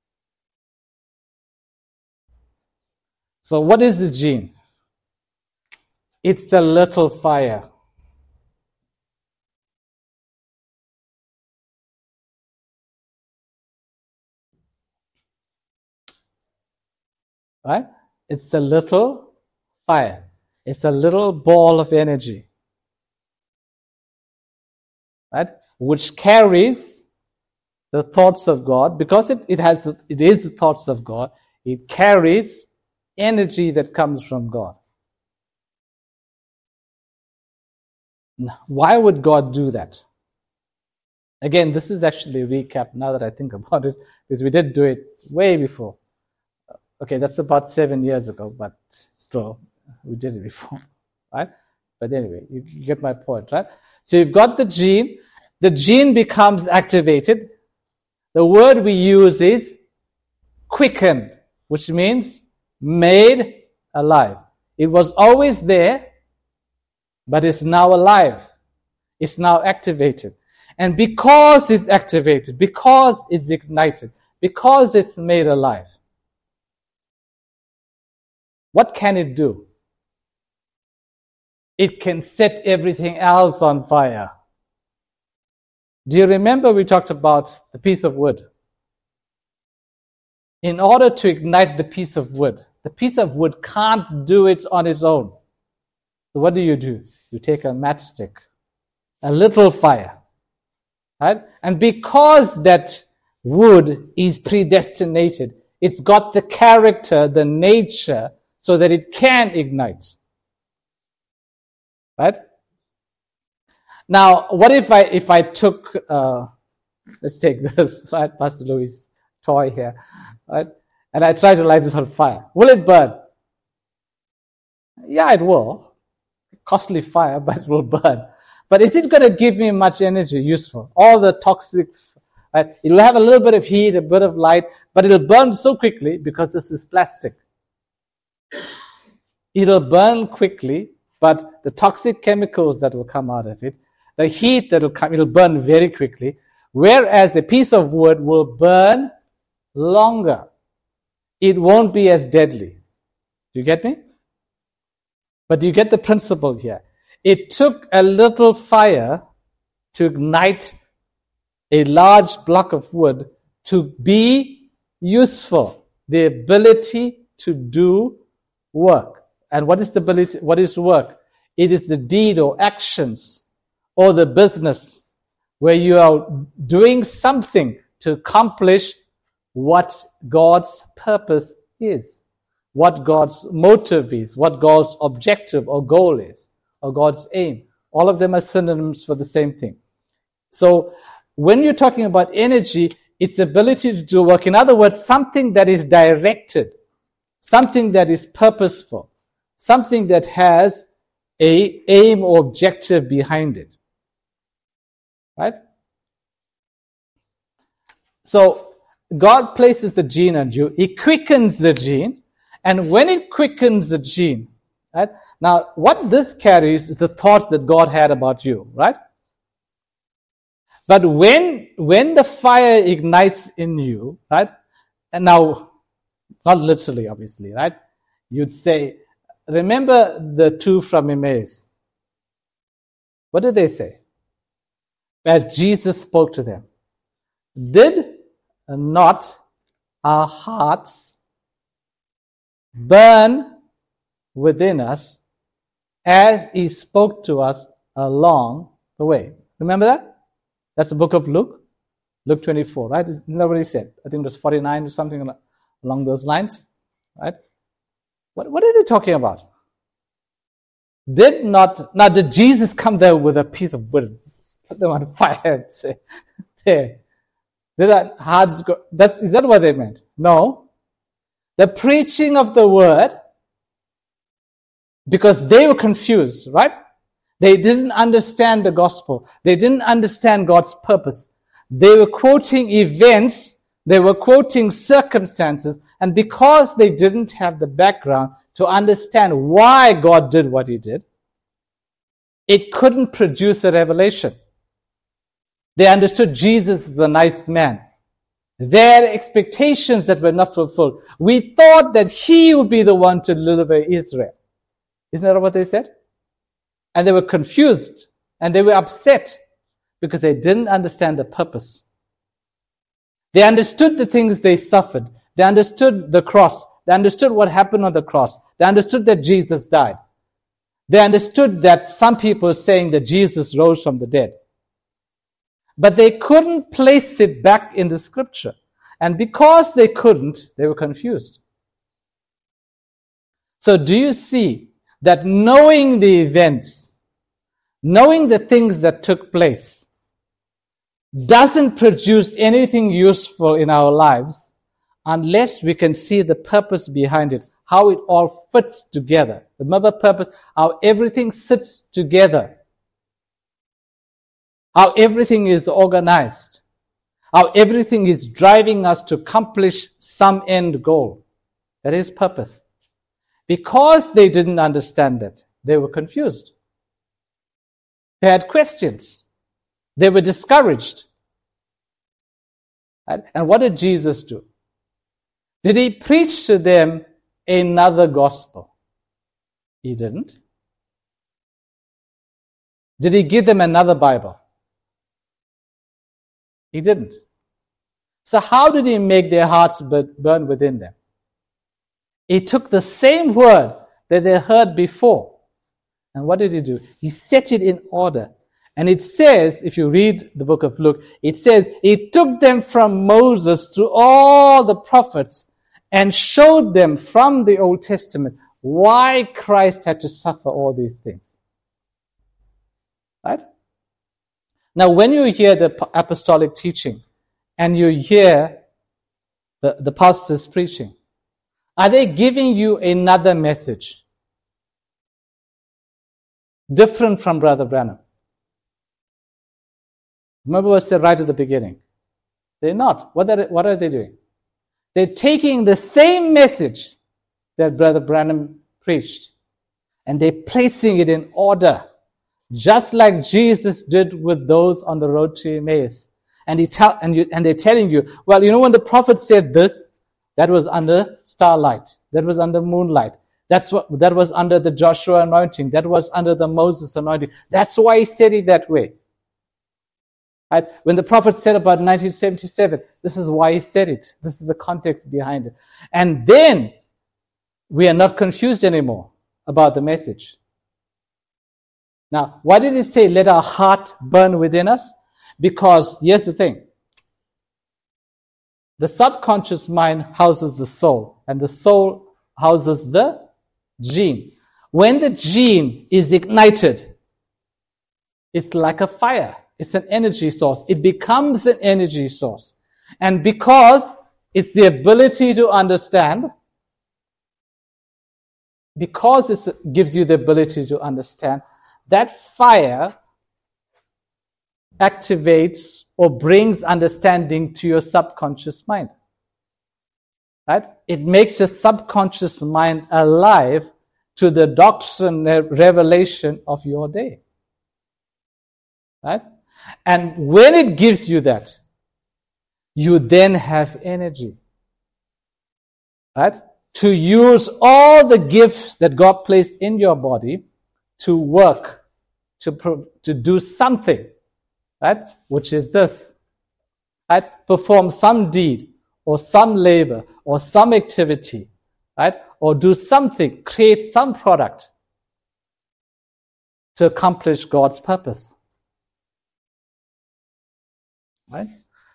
So what is the gene? It's a little fire. Right? It's a little fire. It's a little ball of energy. Right? Which carries the thoughts of God. Because it, it has it is the thoughts of God, it carries energy that comes from God. Now, why would God do that? Again, this is actually a recap now that I think about it, because we did do it way before. Okay, that's about seven years ago, but still, we did it before, right? But anyway, you, you get my point, right? So you've got the gene. The gene becomes activated. The word we use is quicken, which means made alive. It was always there, but it's now alive. It's now activated. And because it's activated, because it's ignited, because it's made alive, what can it do? It can set everything else on fire. Do you remember we talked about the piece of wood? In order to ignite the piece of wood, the piece of wood can't do it on its own. So what do you do? You take a matchstick, a little fire, right? And because that wood is predestinated, it's got the character, the nature, so that it can ignite. Right? Now, what if I if I took uh, let's take this, right, Pastor Louis' toy here, right? And I try to light this on fire. Will it burn? Yeah, it will. Costly fire, but it will burn. But is it going to give me much energy, useful? All the toxic, right? It will have a little bit of heat, a bit of light, but it'll burn so quickly because this is plastic. It'll burn quickly, but the toxic chemicals that will come out of it the heat that will come, it'll burn very quickly, whereas a piece of wood will burn longer. It won't be as deadly. Do you get me? But do you get the principle here? It took a little fire to ignite a large block of wood to be useful, the ability to do work. And what is the ability? What is work? It is the deed or actions or the business where you are doing something to accomplish what God's purpose is, what God's motive is, what God's objective or goal is, or God's aim. All of them are synonyms for the same thing. So when you're talking about energy, it's ability to do work. In other words, something that is directed, something that is purposeful, something that has a aim or objective behind it. Right? So God places the gene on you. He quickens the gene. And when it quickens the gene, right? Now, what this carries is the thoughts that God had about you, right? But when, when the fire ignites in you, right? And now, not literally, obviously, right? You'd say, remember the two from Emmaus. What did they say? As Jesus spoke to them, did not our hearts burn within us as he spoke to us along the way? Remember that? That's the book of Luke, Luke twenty-four, right? Isn't that what he said? I think it was forty-nine or something along those lines, right? What, what are they talking about? Did not, now did Jesus come there with a piece of wood, put them on fire and say, there, did our hearts go, that's, is that what they meant? No. The preaching of the word, because they were confused, right? They didn't understand the gospel. They didn't understand God's purpose. They were quoting events, they were quoting circumstances, and because they didn't have the background to understand why God did what he did, it couldn't produce a revelation. They understood Jesus is a nice man. Their expectations that were not fulfilled. We thought that he would be the one to deliver Israel. Isn't that what they said? And they were confused and they were upset because they didn't understand the purpose. They understood the things they suffered. They understood the cross. They understood what happened on the cross. They understood that Jesus died. They understood that some people are saying that Jesus rose from the dead. But they couldn't place it back in the scripture. And because they couldn't, they were confused. So do you see that knowing the events, knowing the things that took place, doesn't produce anything useful in our lives unless we can see the purpose behind it, how it all fits together. Remember purpose, how everything sits together. How everything is organized. How everything is driving us to accomplish some end goal. That is purpose. Because they didn't understand it, they were confused. They had questions. They were discouraged. And what did Jesus do? Did he preach to them another gospel? He didn't. Did he give them another Bible? He didn't. So how did he make their hearts burn within them? He took the same word that they heard before. And what did he do? He set it in order. And it says, if you read the book of Luke, it says, he took them from Moses through all the prophets and showed them from the Old Testament why Christ had to suffer all these things. Right? Now, when you hear the apostolic teaching and you hear the, the pastors preaching, are they giving you another message different from Brother Branham? Remember what I said right at the beginning. They're not. What are, what are they doing? They're taking the same message that Brother Branham preached and they're placing it in order just like Jesus did with those on the road to Emmaus. And he tell, and you, and they're telling you, well, you know, when the prophet said this, that was under starlight. That was under moonlight. That's what, that was under the Joshua anointing. That was under the Moses anointing. That's why he said it that way. Right? When the prophet said about nineteen seventy-seven, this is why he said it. This is the context behind it. And then we are not confused anymore about the message. Now, why did he say, let our heart burn within us? Because here's the thing. The subconscious mind houses the soul, and the soul houses the gene. When the gene is ignited, it's like a fire. It's an energy source. It becomes an energy source. And because it's the ability to understand, because it gives you the ability to understand, that fire activates or brings understanding to your subconscious mind. Right? It makes your subconscious mind alive to the doctrine, revelation of your day. Right? And when it gives you that, you then have energy. Right? To use all the gifts that God placed in your body to work, to, pro- to do something. Right? Which is this. Right? Perform some deed, or some labor, or some activity. Right? Or do something, create some product to accomplish God's purpose. Right?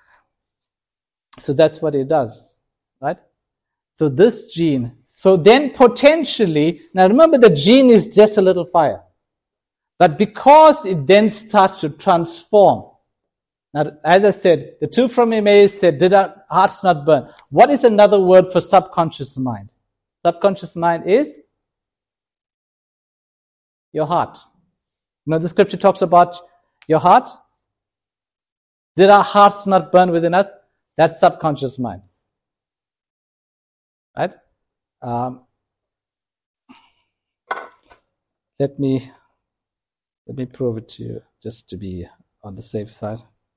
So that's what it does. Right? So this gene, so then potentially, now remember the gene is just a little fire. But because it then starts to transform. Now, as I said, the two from Emmaus said, did our hearts not burn? What is another word for subconscious mind? Subconscious mind is your heart. You know, the scripture talks about your heart. Did our hearts not burn within us? That's subconscious mind. Right? Um, let me let me prove it to you, just to be on the safe side.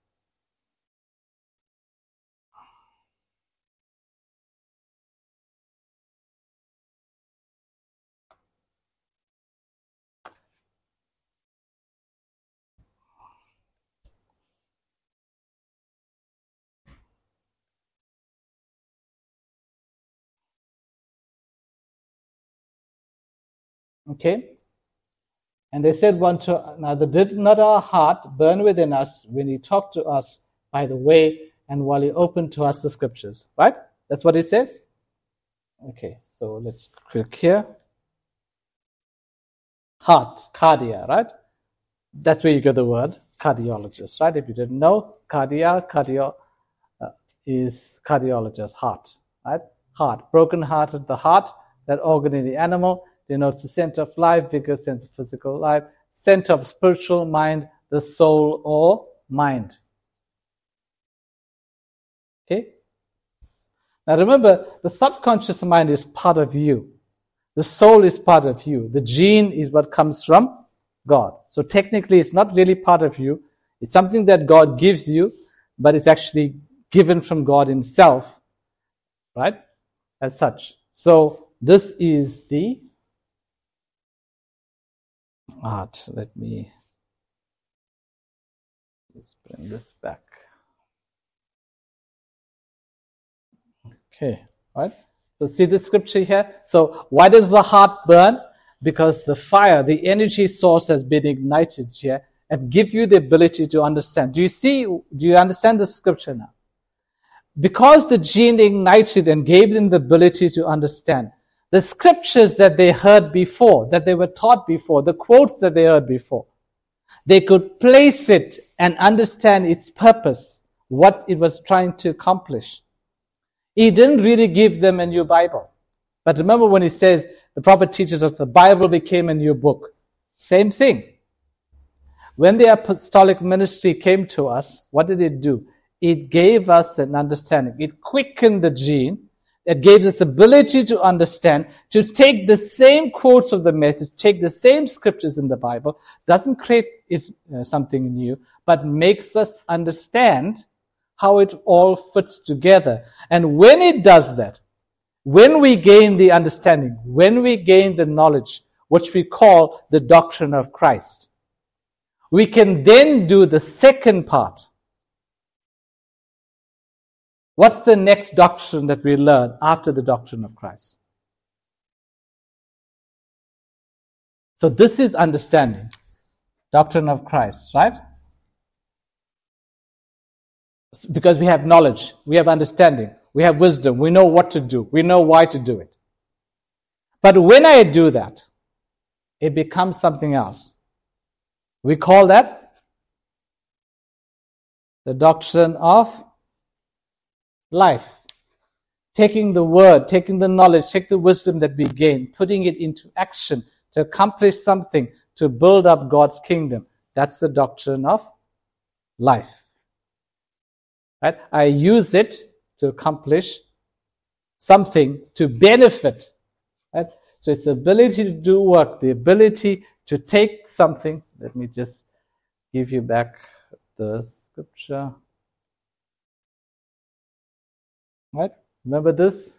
Okay? And they said one to another, did not our heart burn within us when he talked to us by the way and while he opened to us the scriptures? Right? That's what he says? Okay, so let's click here. Heart, cardia, right? That's where you get the word cardiologist, right? If you didn't know, cardia, cardio uh, is cardiologist, heart, right? Heart, broken hearted, the heart, that organ in the animal, denotes the center of life, vigor, sense of physical life, center of spiritual mind, the soul or mind. Okay? Now remember, the subconscious mind is part of you. The soul is part of you. The gene is what comes from God. So technically it's not really part of you. It's something that God gives you, but it's actually given from God himself, right? As such. So this is the heart. Let me just bring this back. Okay, right? So see the scripture here? So why does the heart burn? Because the fire, the energy source has been ignited here and give you the ability to understand. Do you see, do you understand the scripture now? Because the gene ignited and gave them the ability to understand. The scriptures that they heard before, that they were taught before, the quotes that they heard before, they could place it and understand its purpose, what it was trying to accomplish. He didn't really give them a new Bible. But remember when he says, the prophet teaches us the Bible became a new book. Same thing. When the apostolic ministry came to us, what did it do? It gave us an understanding. It quickened the gene that gives us ability to understand, to take the same quotes of the message, take the same scriptures in the Bible, doesn't create uh, something new, but makes us understand how it all fits together. And when it does that, when we gain the understanding, when we gain the knowledge, which we call the doctrine of Christ, we can then do the second part. What's the next doctrine that we learn after the doctrine of Christ? So this is understanding. Doctrine of Christ, right? Because we have knowledge, we have understanding, we have wisdom, we know what to do, we know why to do it. But when I do that, it becomes something else. We call that the doctrine of life. Taking the word, taking the knowledge, take the wisdom that we gain, putting it into action to accomplish something, to build up God's kingdom. That's the doctrine of life. Right? I use it to accomplish something, to benefit. Right? So it's the ability to do work, the ability to take something. Let me just give you back the scripture. Right? Remember this?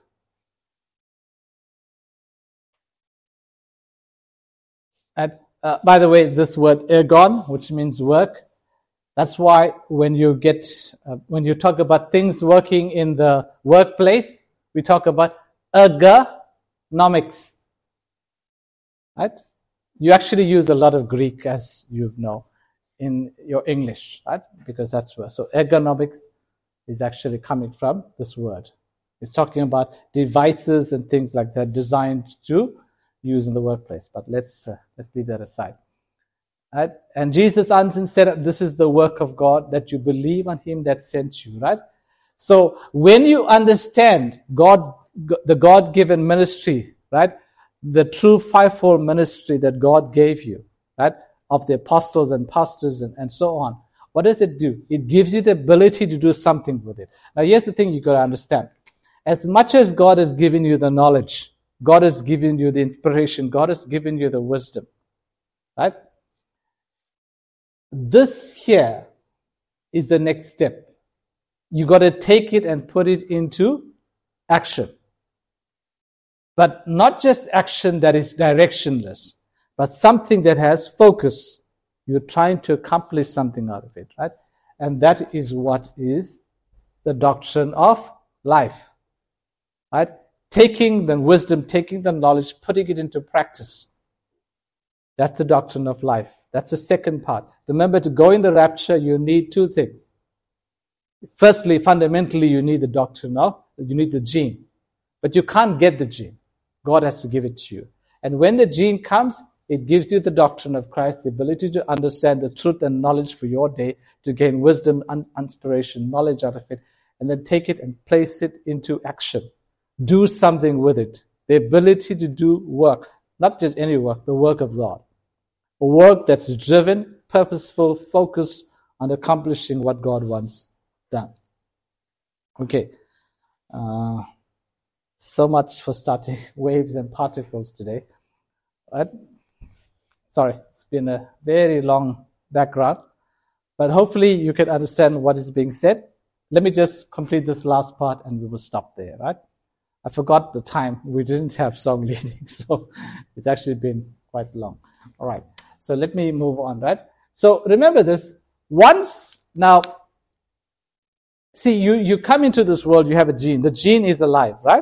And uh, by the way, this word ergon, which means work, that's why when you get, uh, when you talk about things working in the workplace, we talk about ergonomics. Right? You actually use a lot of Greek, as you know, in your English, right? Because that's where. So ergonomics is actually coming from this word. It's talking about devices and things like that designed to use in the workplace. But let's uh, let's leave that aside. Right? And Jesus answered and said, "This is the work of God, that you believe on Him that sent you." Right? So when you understand God, the God-given ministry, right, the true fivefold ministry that God gave you, right, of the apostles and pastors and, and so on, what does it do? It gives you the ability to do something with it. Now, here's the thing you got to understand. As much as God has given you the knowledge, God has given you the inspiration, God has given you the wisdom, right? This here is the next step. You got to take it and put it into action. But not just action that is directionless, but something that has focus. You're trying to accomplish something out of it, right? And that is what is the doctrine of life, right? Taking the wisdom, taking the knowledge, putting it into practice. That's the doctrine of life. That's the second part. Remember, to go in the rapture, you need two things. Firstly, fundamentally, you need the doctrine of, you need the gene. But you can't get the gene. God has to give it to you. And when the gene comes, it gives you the doctrine of Christ, the ability to understand the truth and knowledge for your day, to gain wisdom, and inspiration, knowledge out of it, and then take it and place it into action. Do something with it. The ability to do work, not just any work, the work of God. A work that's driven, purposeful, focused on accomplishing what God wants done. Okay. Uh, so much for starting waves and particles today. Right? Sorry, it's been a very long background, but hopefully you can understand what is being said. Let me just complete this last part and we will stop there, right? I forgot the time. We didn't have song leading, so it's actually been quite long. All right, so let me move on, right? So remember this, once, now, see, you, you come into this world, you have a gene. The gene is alive, right?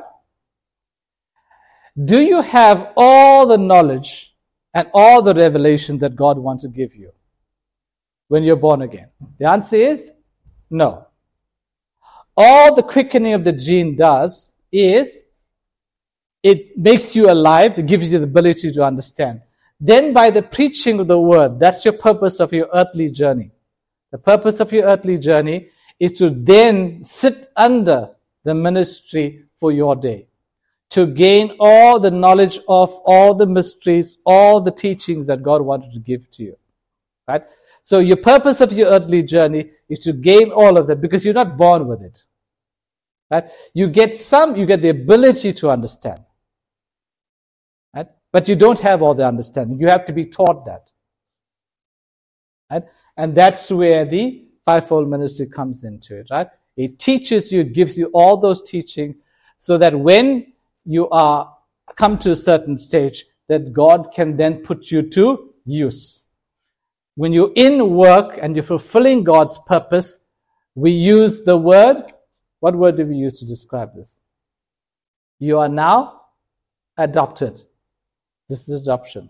Do you have all the knowledge and all the revelations that God wants to give you when you're born again? The answer is no. All the quickening of the gene does is it makes you alive, it gives you the ability to understand. Then by the preaching of the word, that's your purpose of your earthly journey. The purpose of your earthly journey is to then sit under the ministry for your day, to gain all the knowledge of all the mysteries, all the teachings that God wanted to give to you. Right? So your purpose of your earthly journey is to gain all of that, because you're not born with it. Right? You get some, you get the ability to understand. Right? But you don't have all the understanding. You have to be taught that. Right? And that's where the fivefold ministry comes into it, right? It teaches you, it gives you all those teaching so that when you are come to a certain stage, that God can then put you to use. When you're in work and you're fulfilling God's purpose, we use the word. What word do we use to describe this? You are now adopted. This is adoption.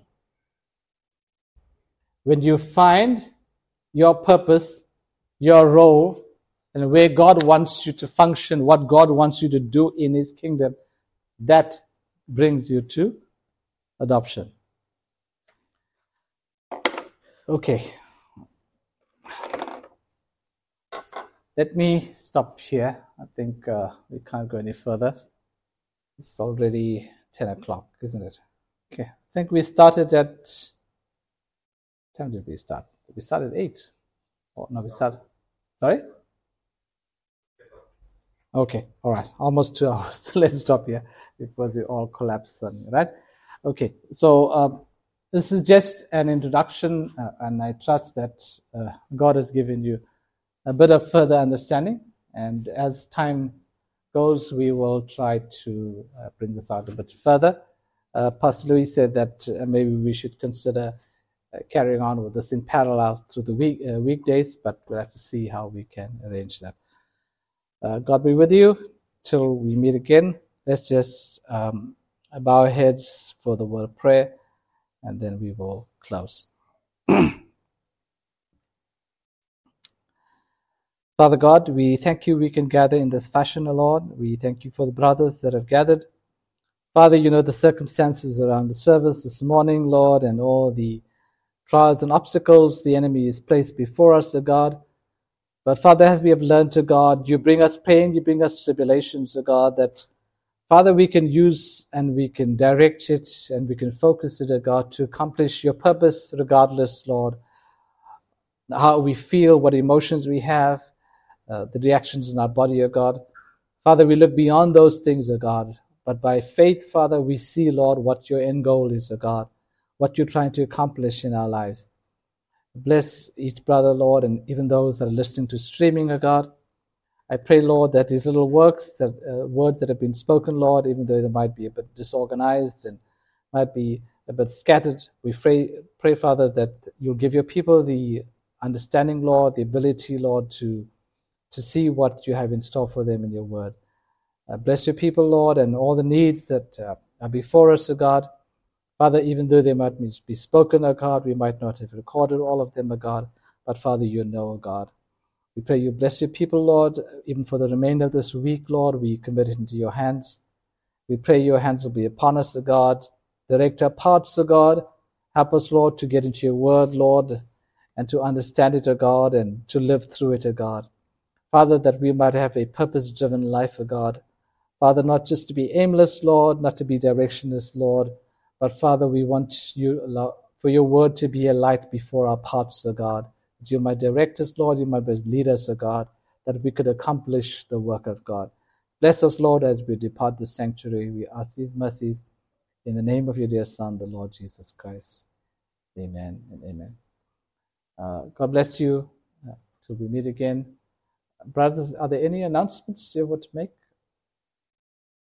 When you find your purpose, your role, and where God wants you to function, what God wants you to do in His kingdom, that brings you to adoption. Okay. Let me stop here. I think uh, we can't go any further. It's already ten o'clock, isn't it? Okay. I think we started at... What time did we start? We started at eight. Oh, no, we started... Sorry? Okay. All right. Almost two hours. Let's stop here because we all collapsed suddenly, right? Okay. So um, this is just an introduction, uh, and I trust that uh, God has given you a bit of further understanding. And as time goes, we will try to uh, bring this out a bit further. Uh, Pastor Louis said that uh, maybe we should consider uh, carrying on with this in parallel through the week uh, weekdays, but we'll have to see how we can arrange that. Uh, God be with you till we meet again. Let's just um, bow our heads for the word of prayer, and then we will close. Father God, we thank you we can gather in this fashion, O Lord. We thank you for the brothers that have gathered. Father, you know the circumstances around the service this morning, Lord, and all the trials and obstacles the enemy has placed before us, O God. But Father, as we have learned, to God, you bring us pain, you bring us tribulations, O God, that Father, we can use and we can direct it and we can focus it, O God, to accomplish your purpose regardless, Lord, how we feel, what emotions we have, uh, the reactions in our body, O God. Father, we look beyond those things, O God, but by faith, Father, we see, Lord, what your end goal is, O God, what you're trying to accomplish in our lives. Bless each brother, Lord, and even those that are listening to streaming, O God. I pray, Lord, that these little works, that uh, words that have been spoken, Lord, even though they might be a bit disorganized and might be a bit scattered, we pray, pray, Father, that you'll give your people the understanding, Lord, the ability, Lord, to, to see what you have in store for them in your word. Uh, bless your people, Lord, and all the needs that uh, are before us, O God. Father, even though they might be spoken, O God, we might not have recorded all of them, O God, but Father, you know, O God. We pray you bless your people, Lord, even for the remainder of this week, Lord, we commit it into your hands. We pray your hands will be upon us, O God. Direct our paths, O God. Help us, Lord, to get into your word, Lord, and to understand it, O God, and to live through it, O God. Father, that we might have a purpose-driven life, O God. Father, not just to be aimless, Lord, not to be directionless, Lord, but Father, we want you for your word to be a light before our paths, O God. That you might direct us, Lord, you might lead us, O God, that we could accomplish the work of God. Bless us, Lord, as we depart the sanctuary. We ask these mercies in the name of your dear Son, the Lord Jesus Christ. Amen and amen. Uh, God bless you. Uh, till we meet again. Brothers, are there any announcements you would make?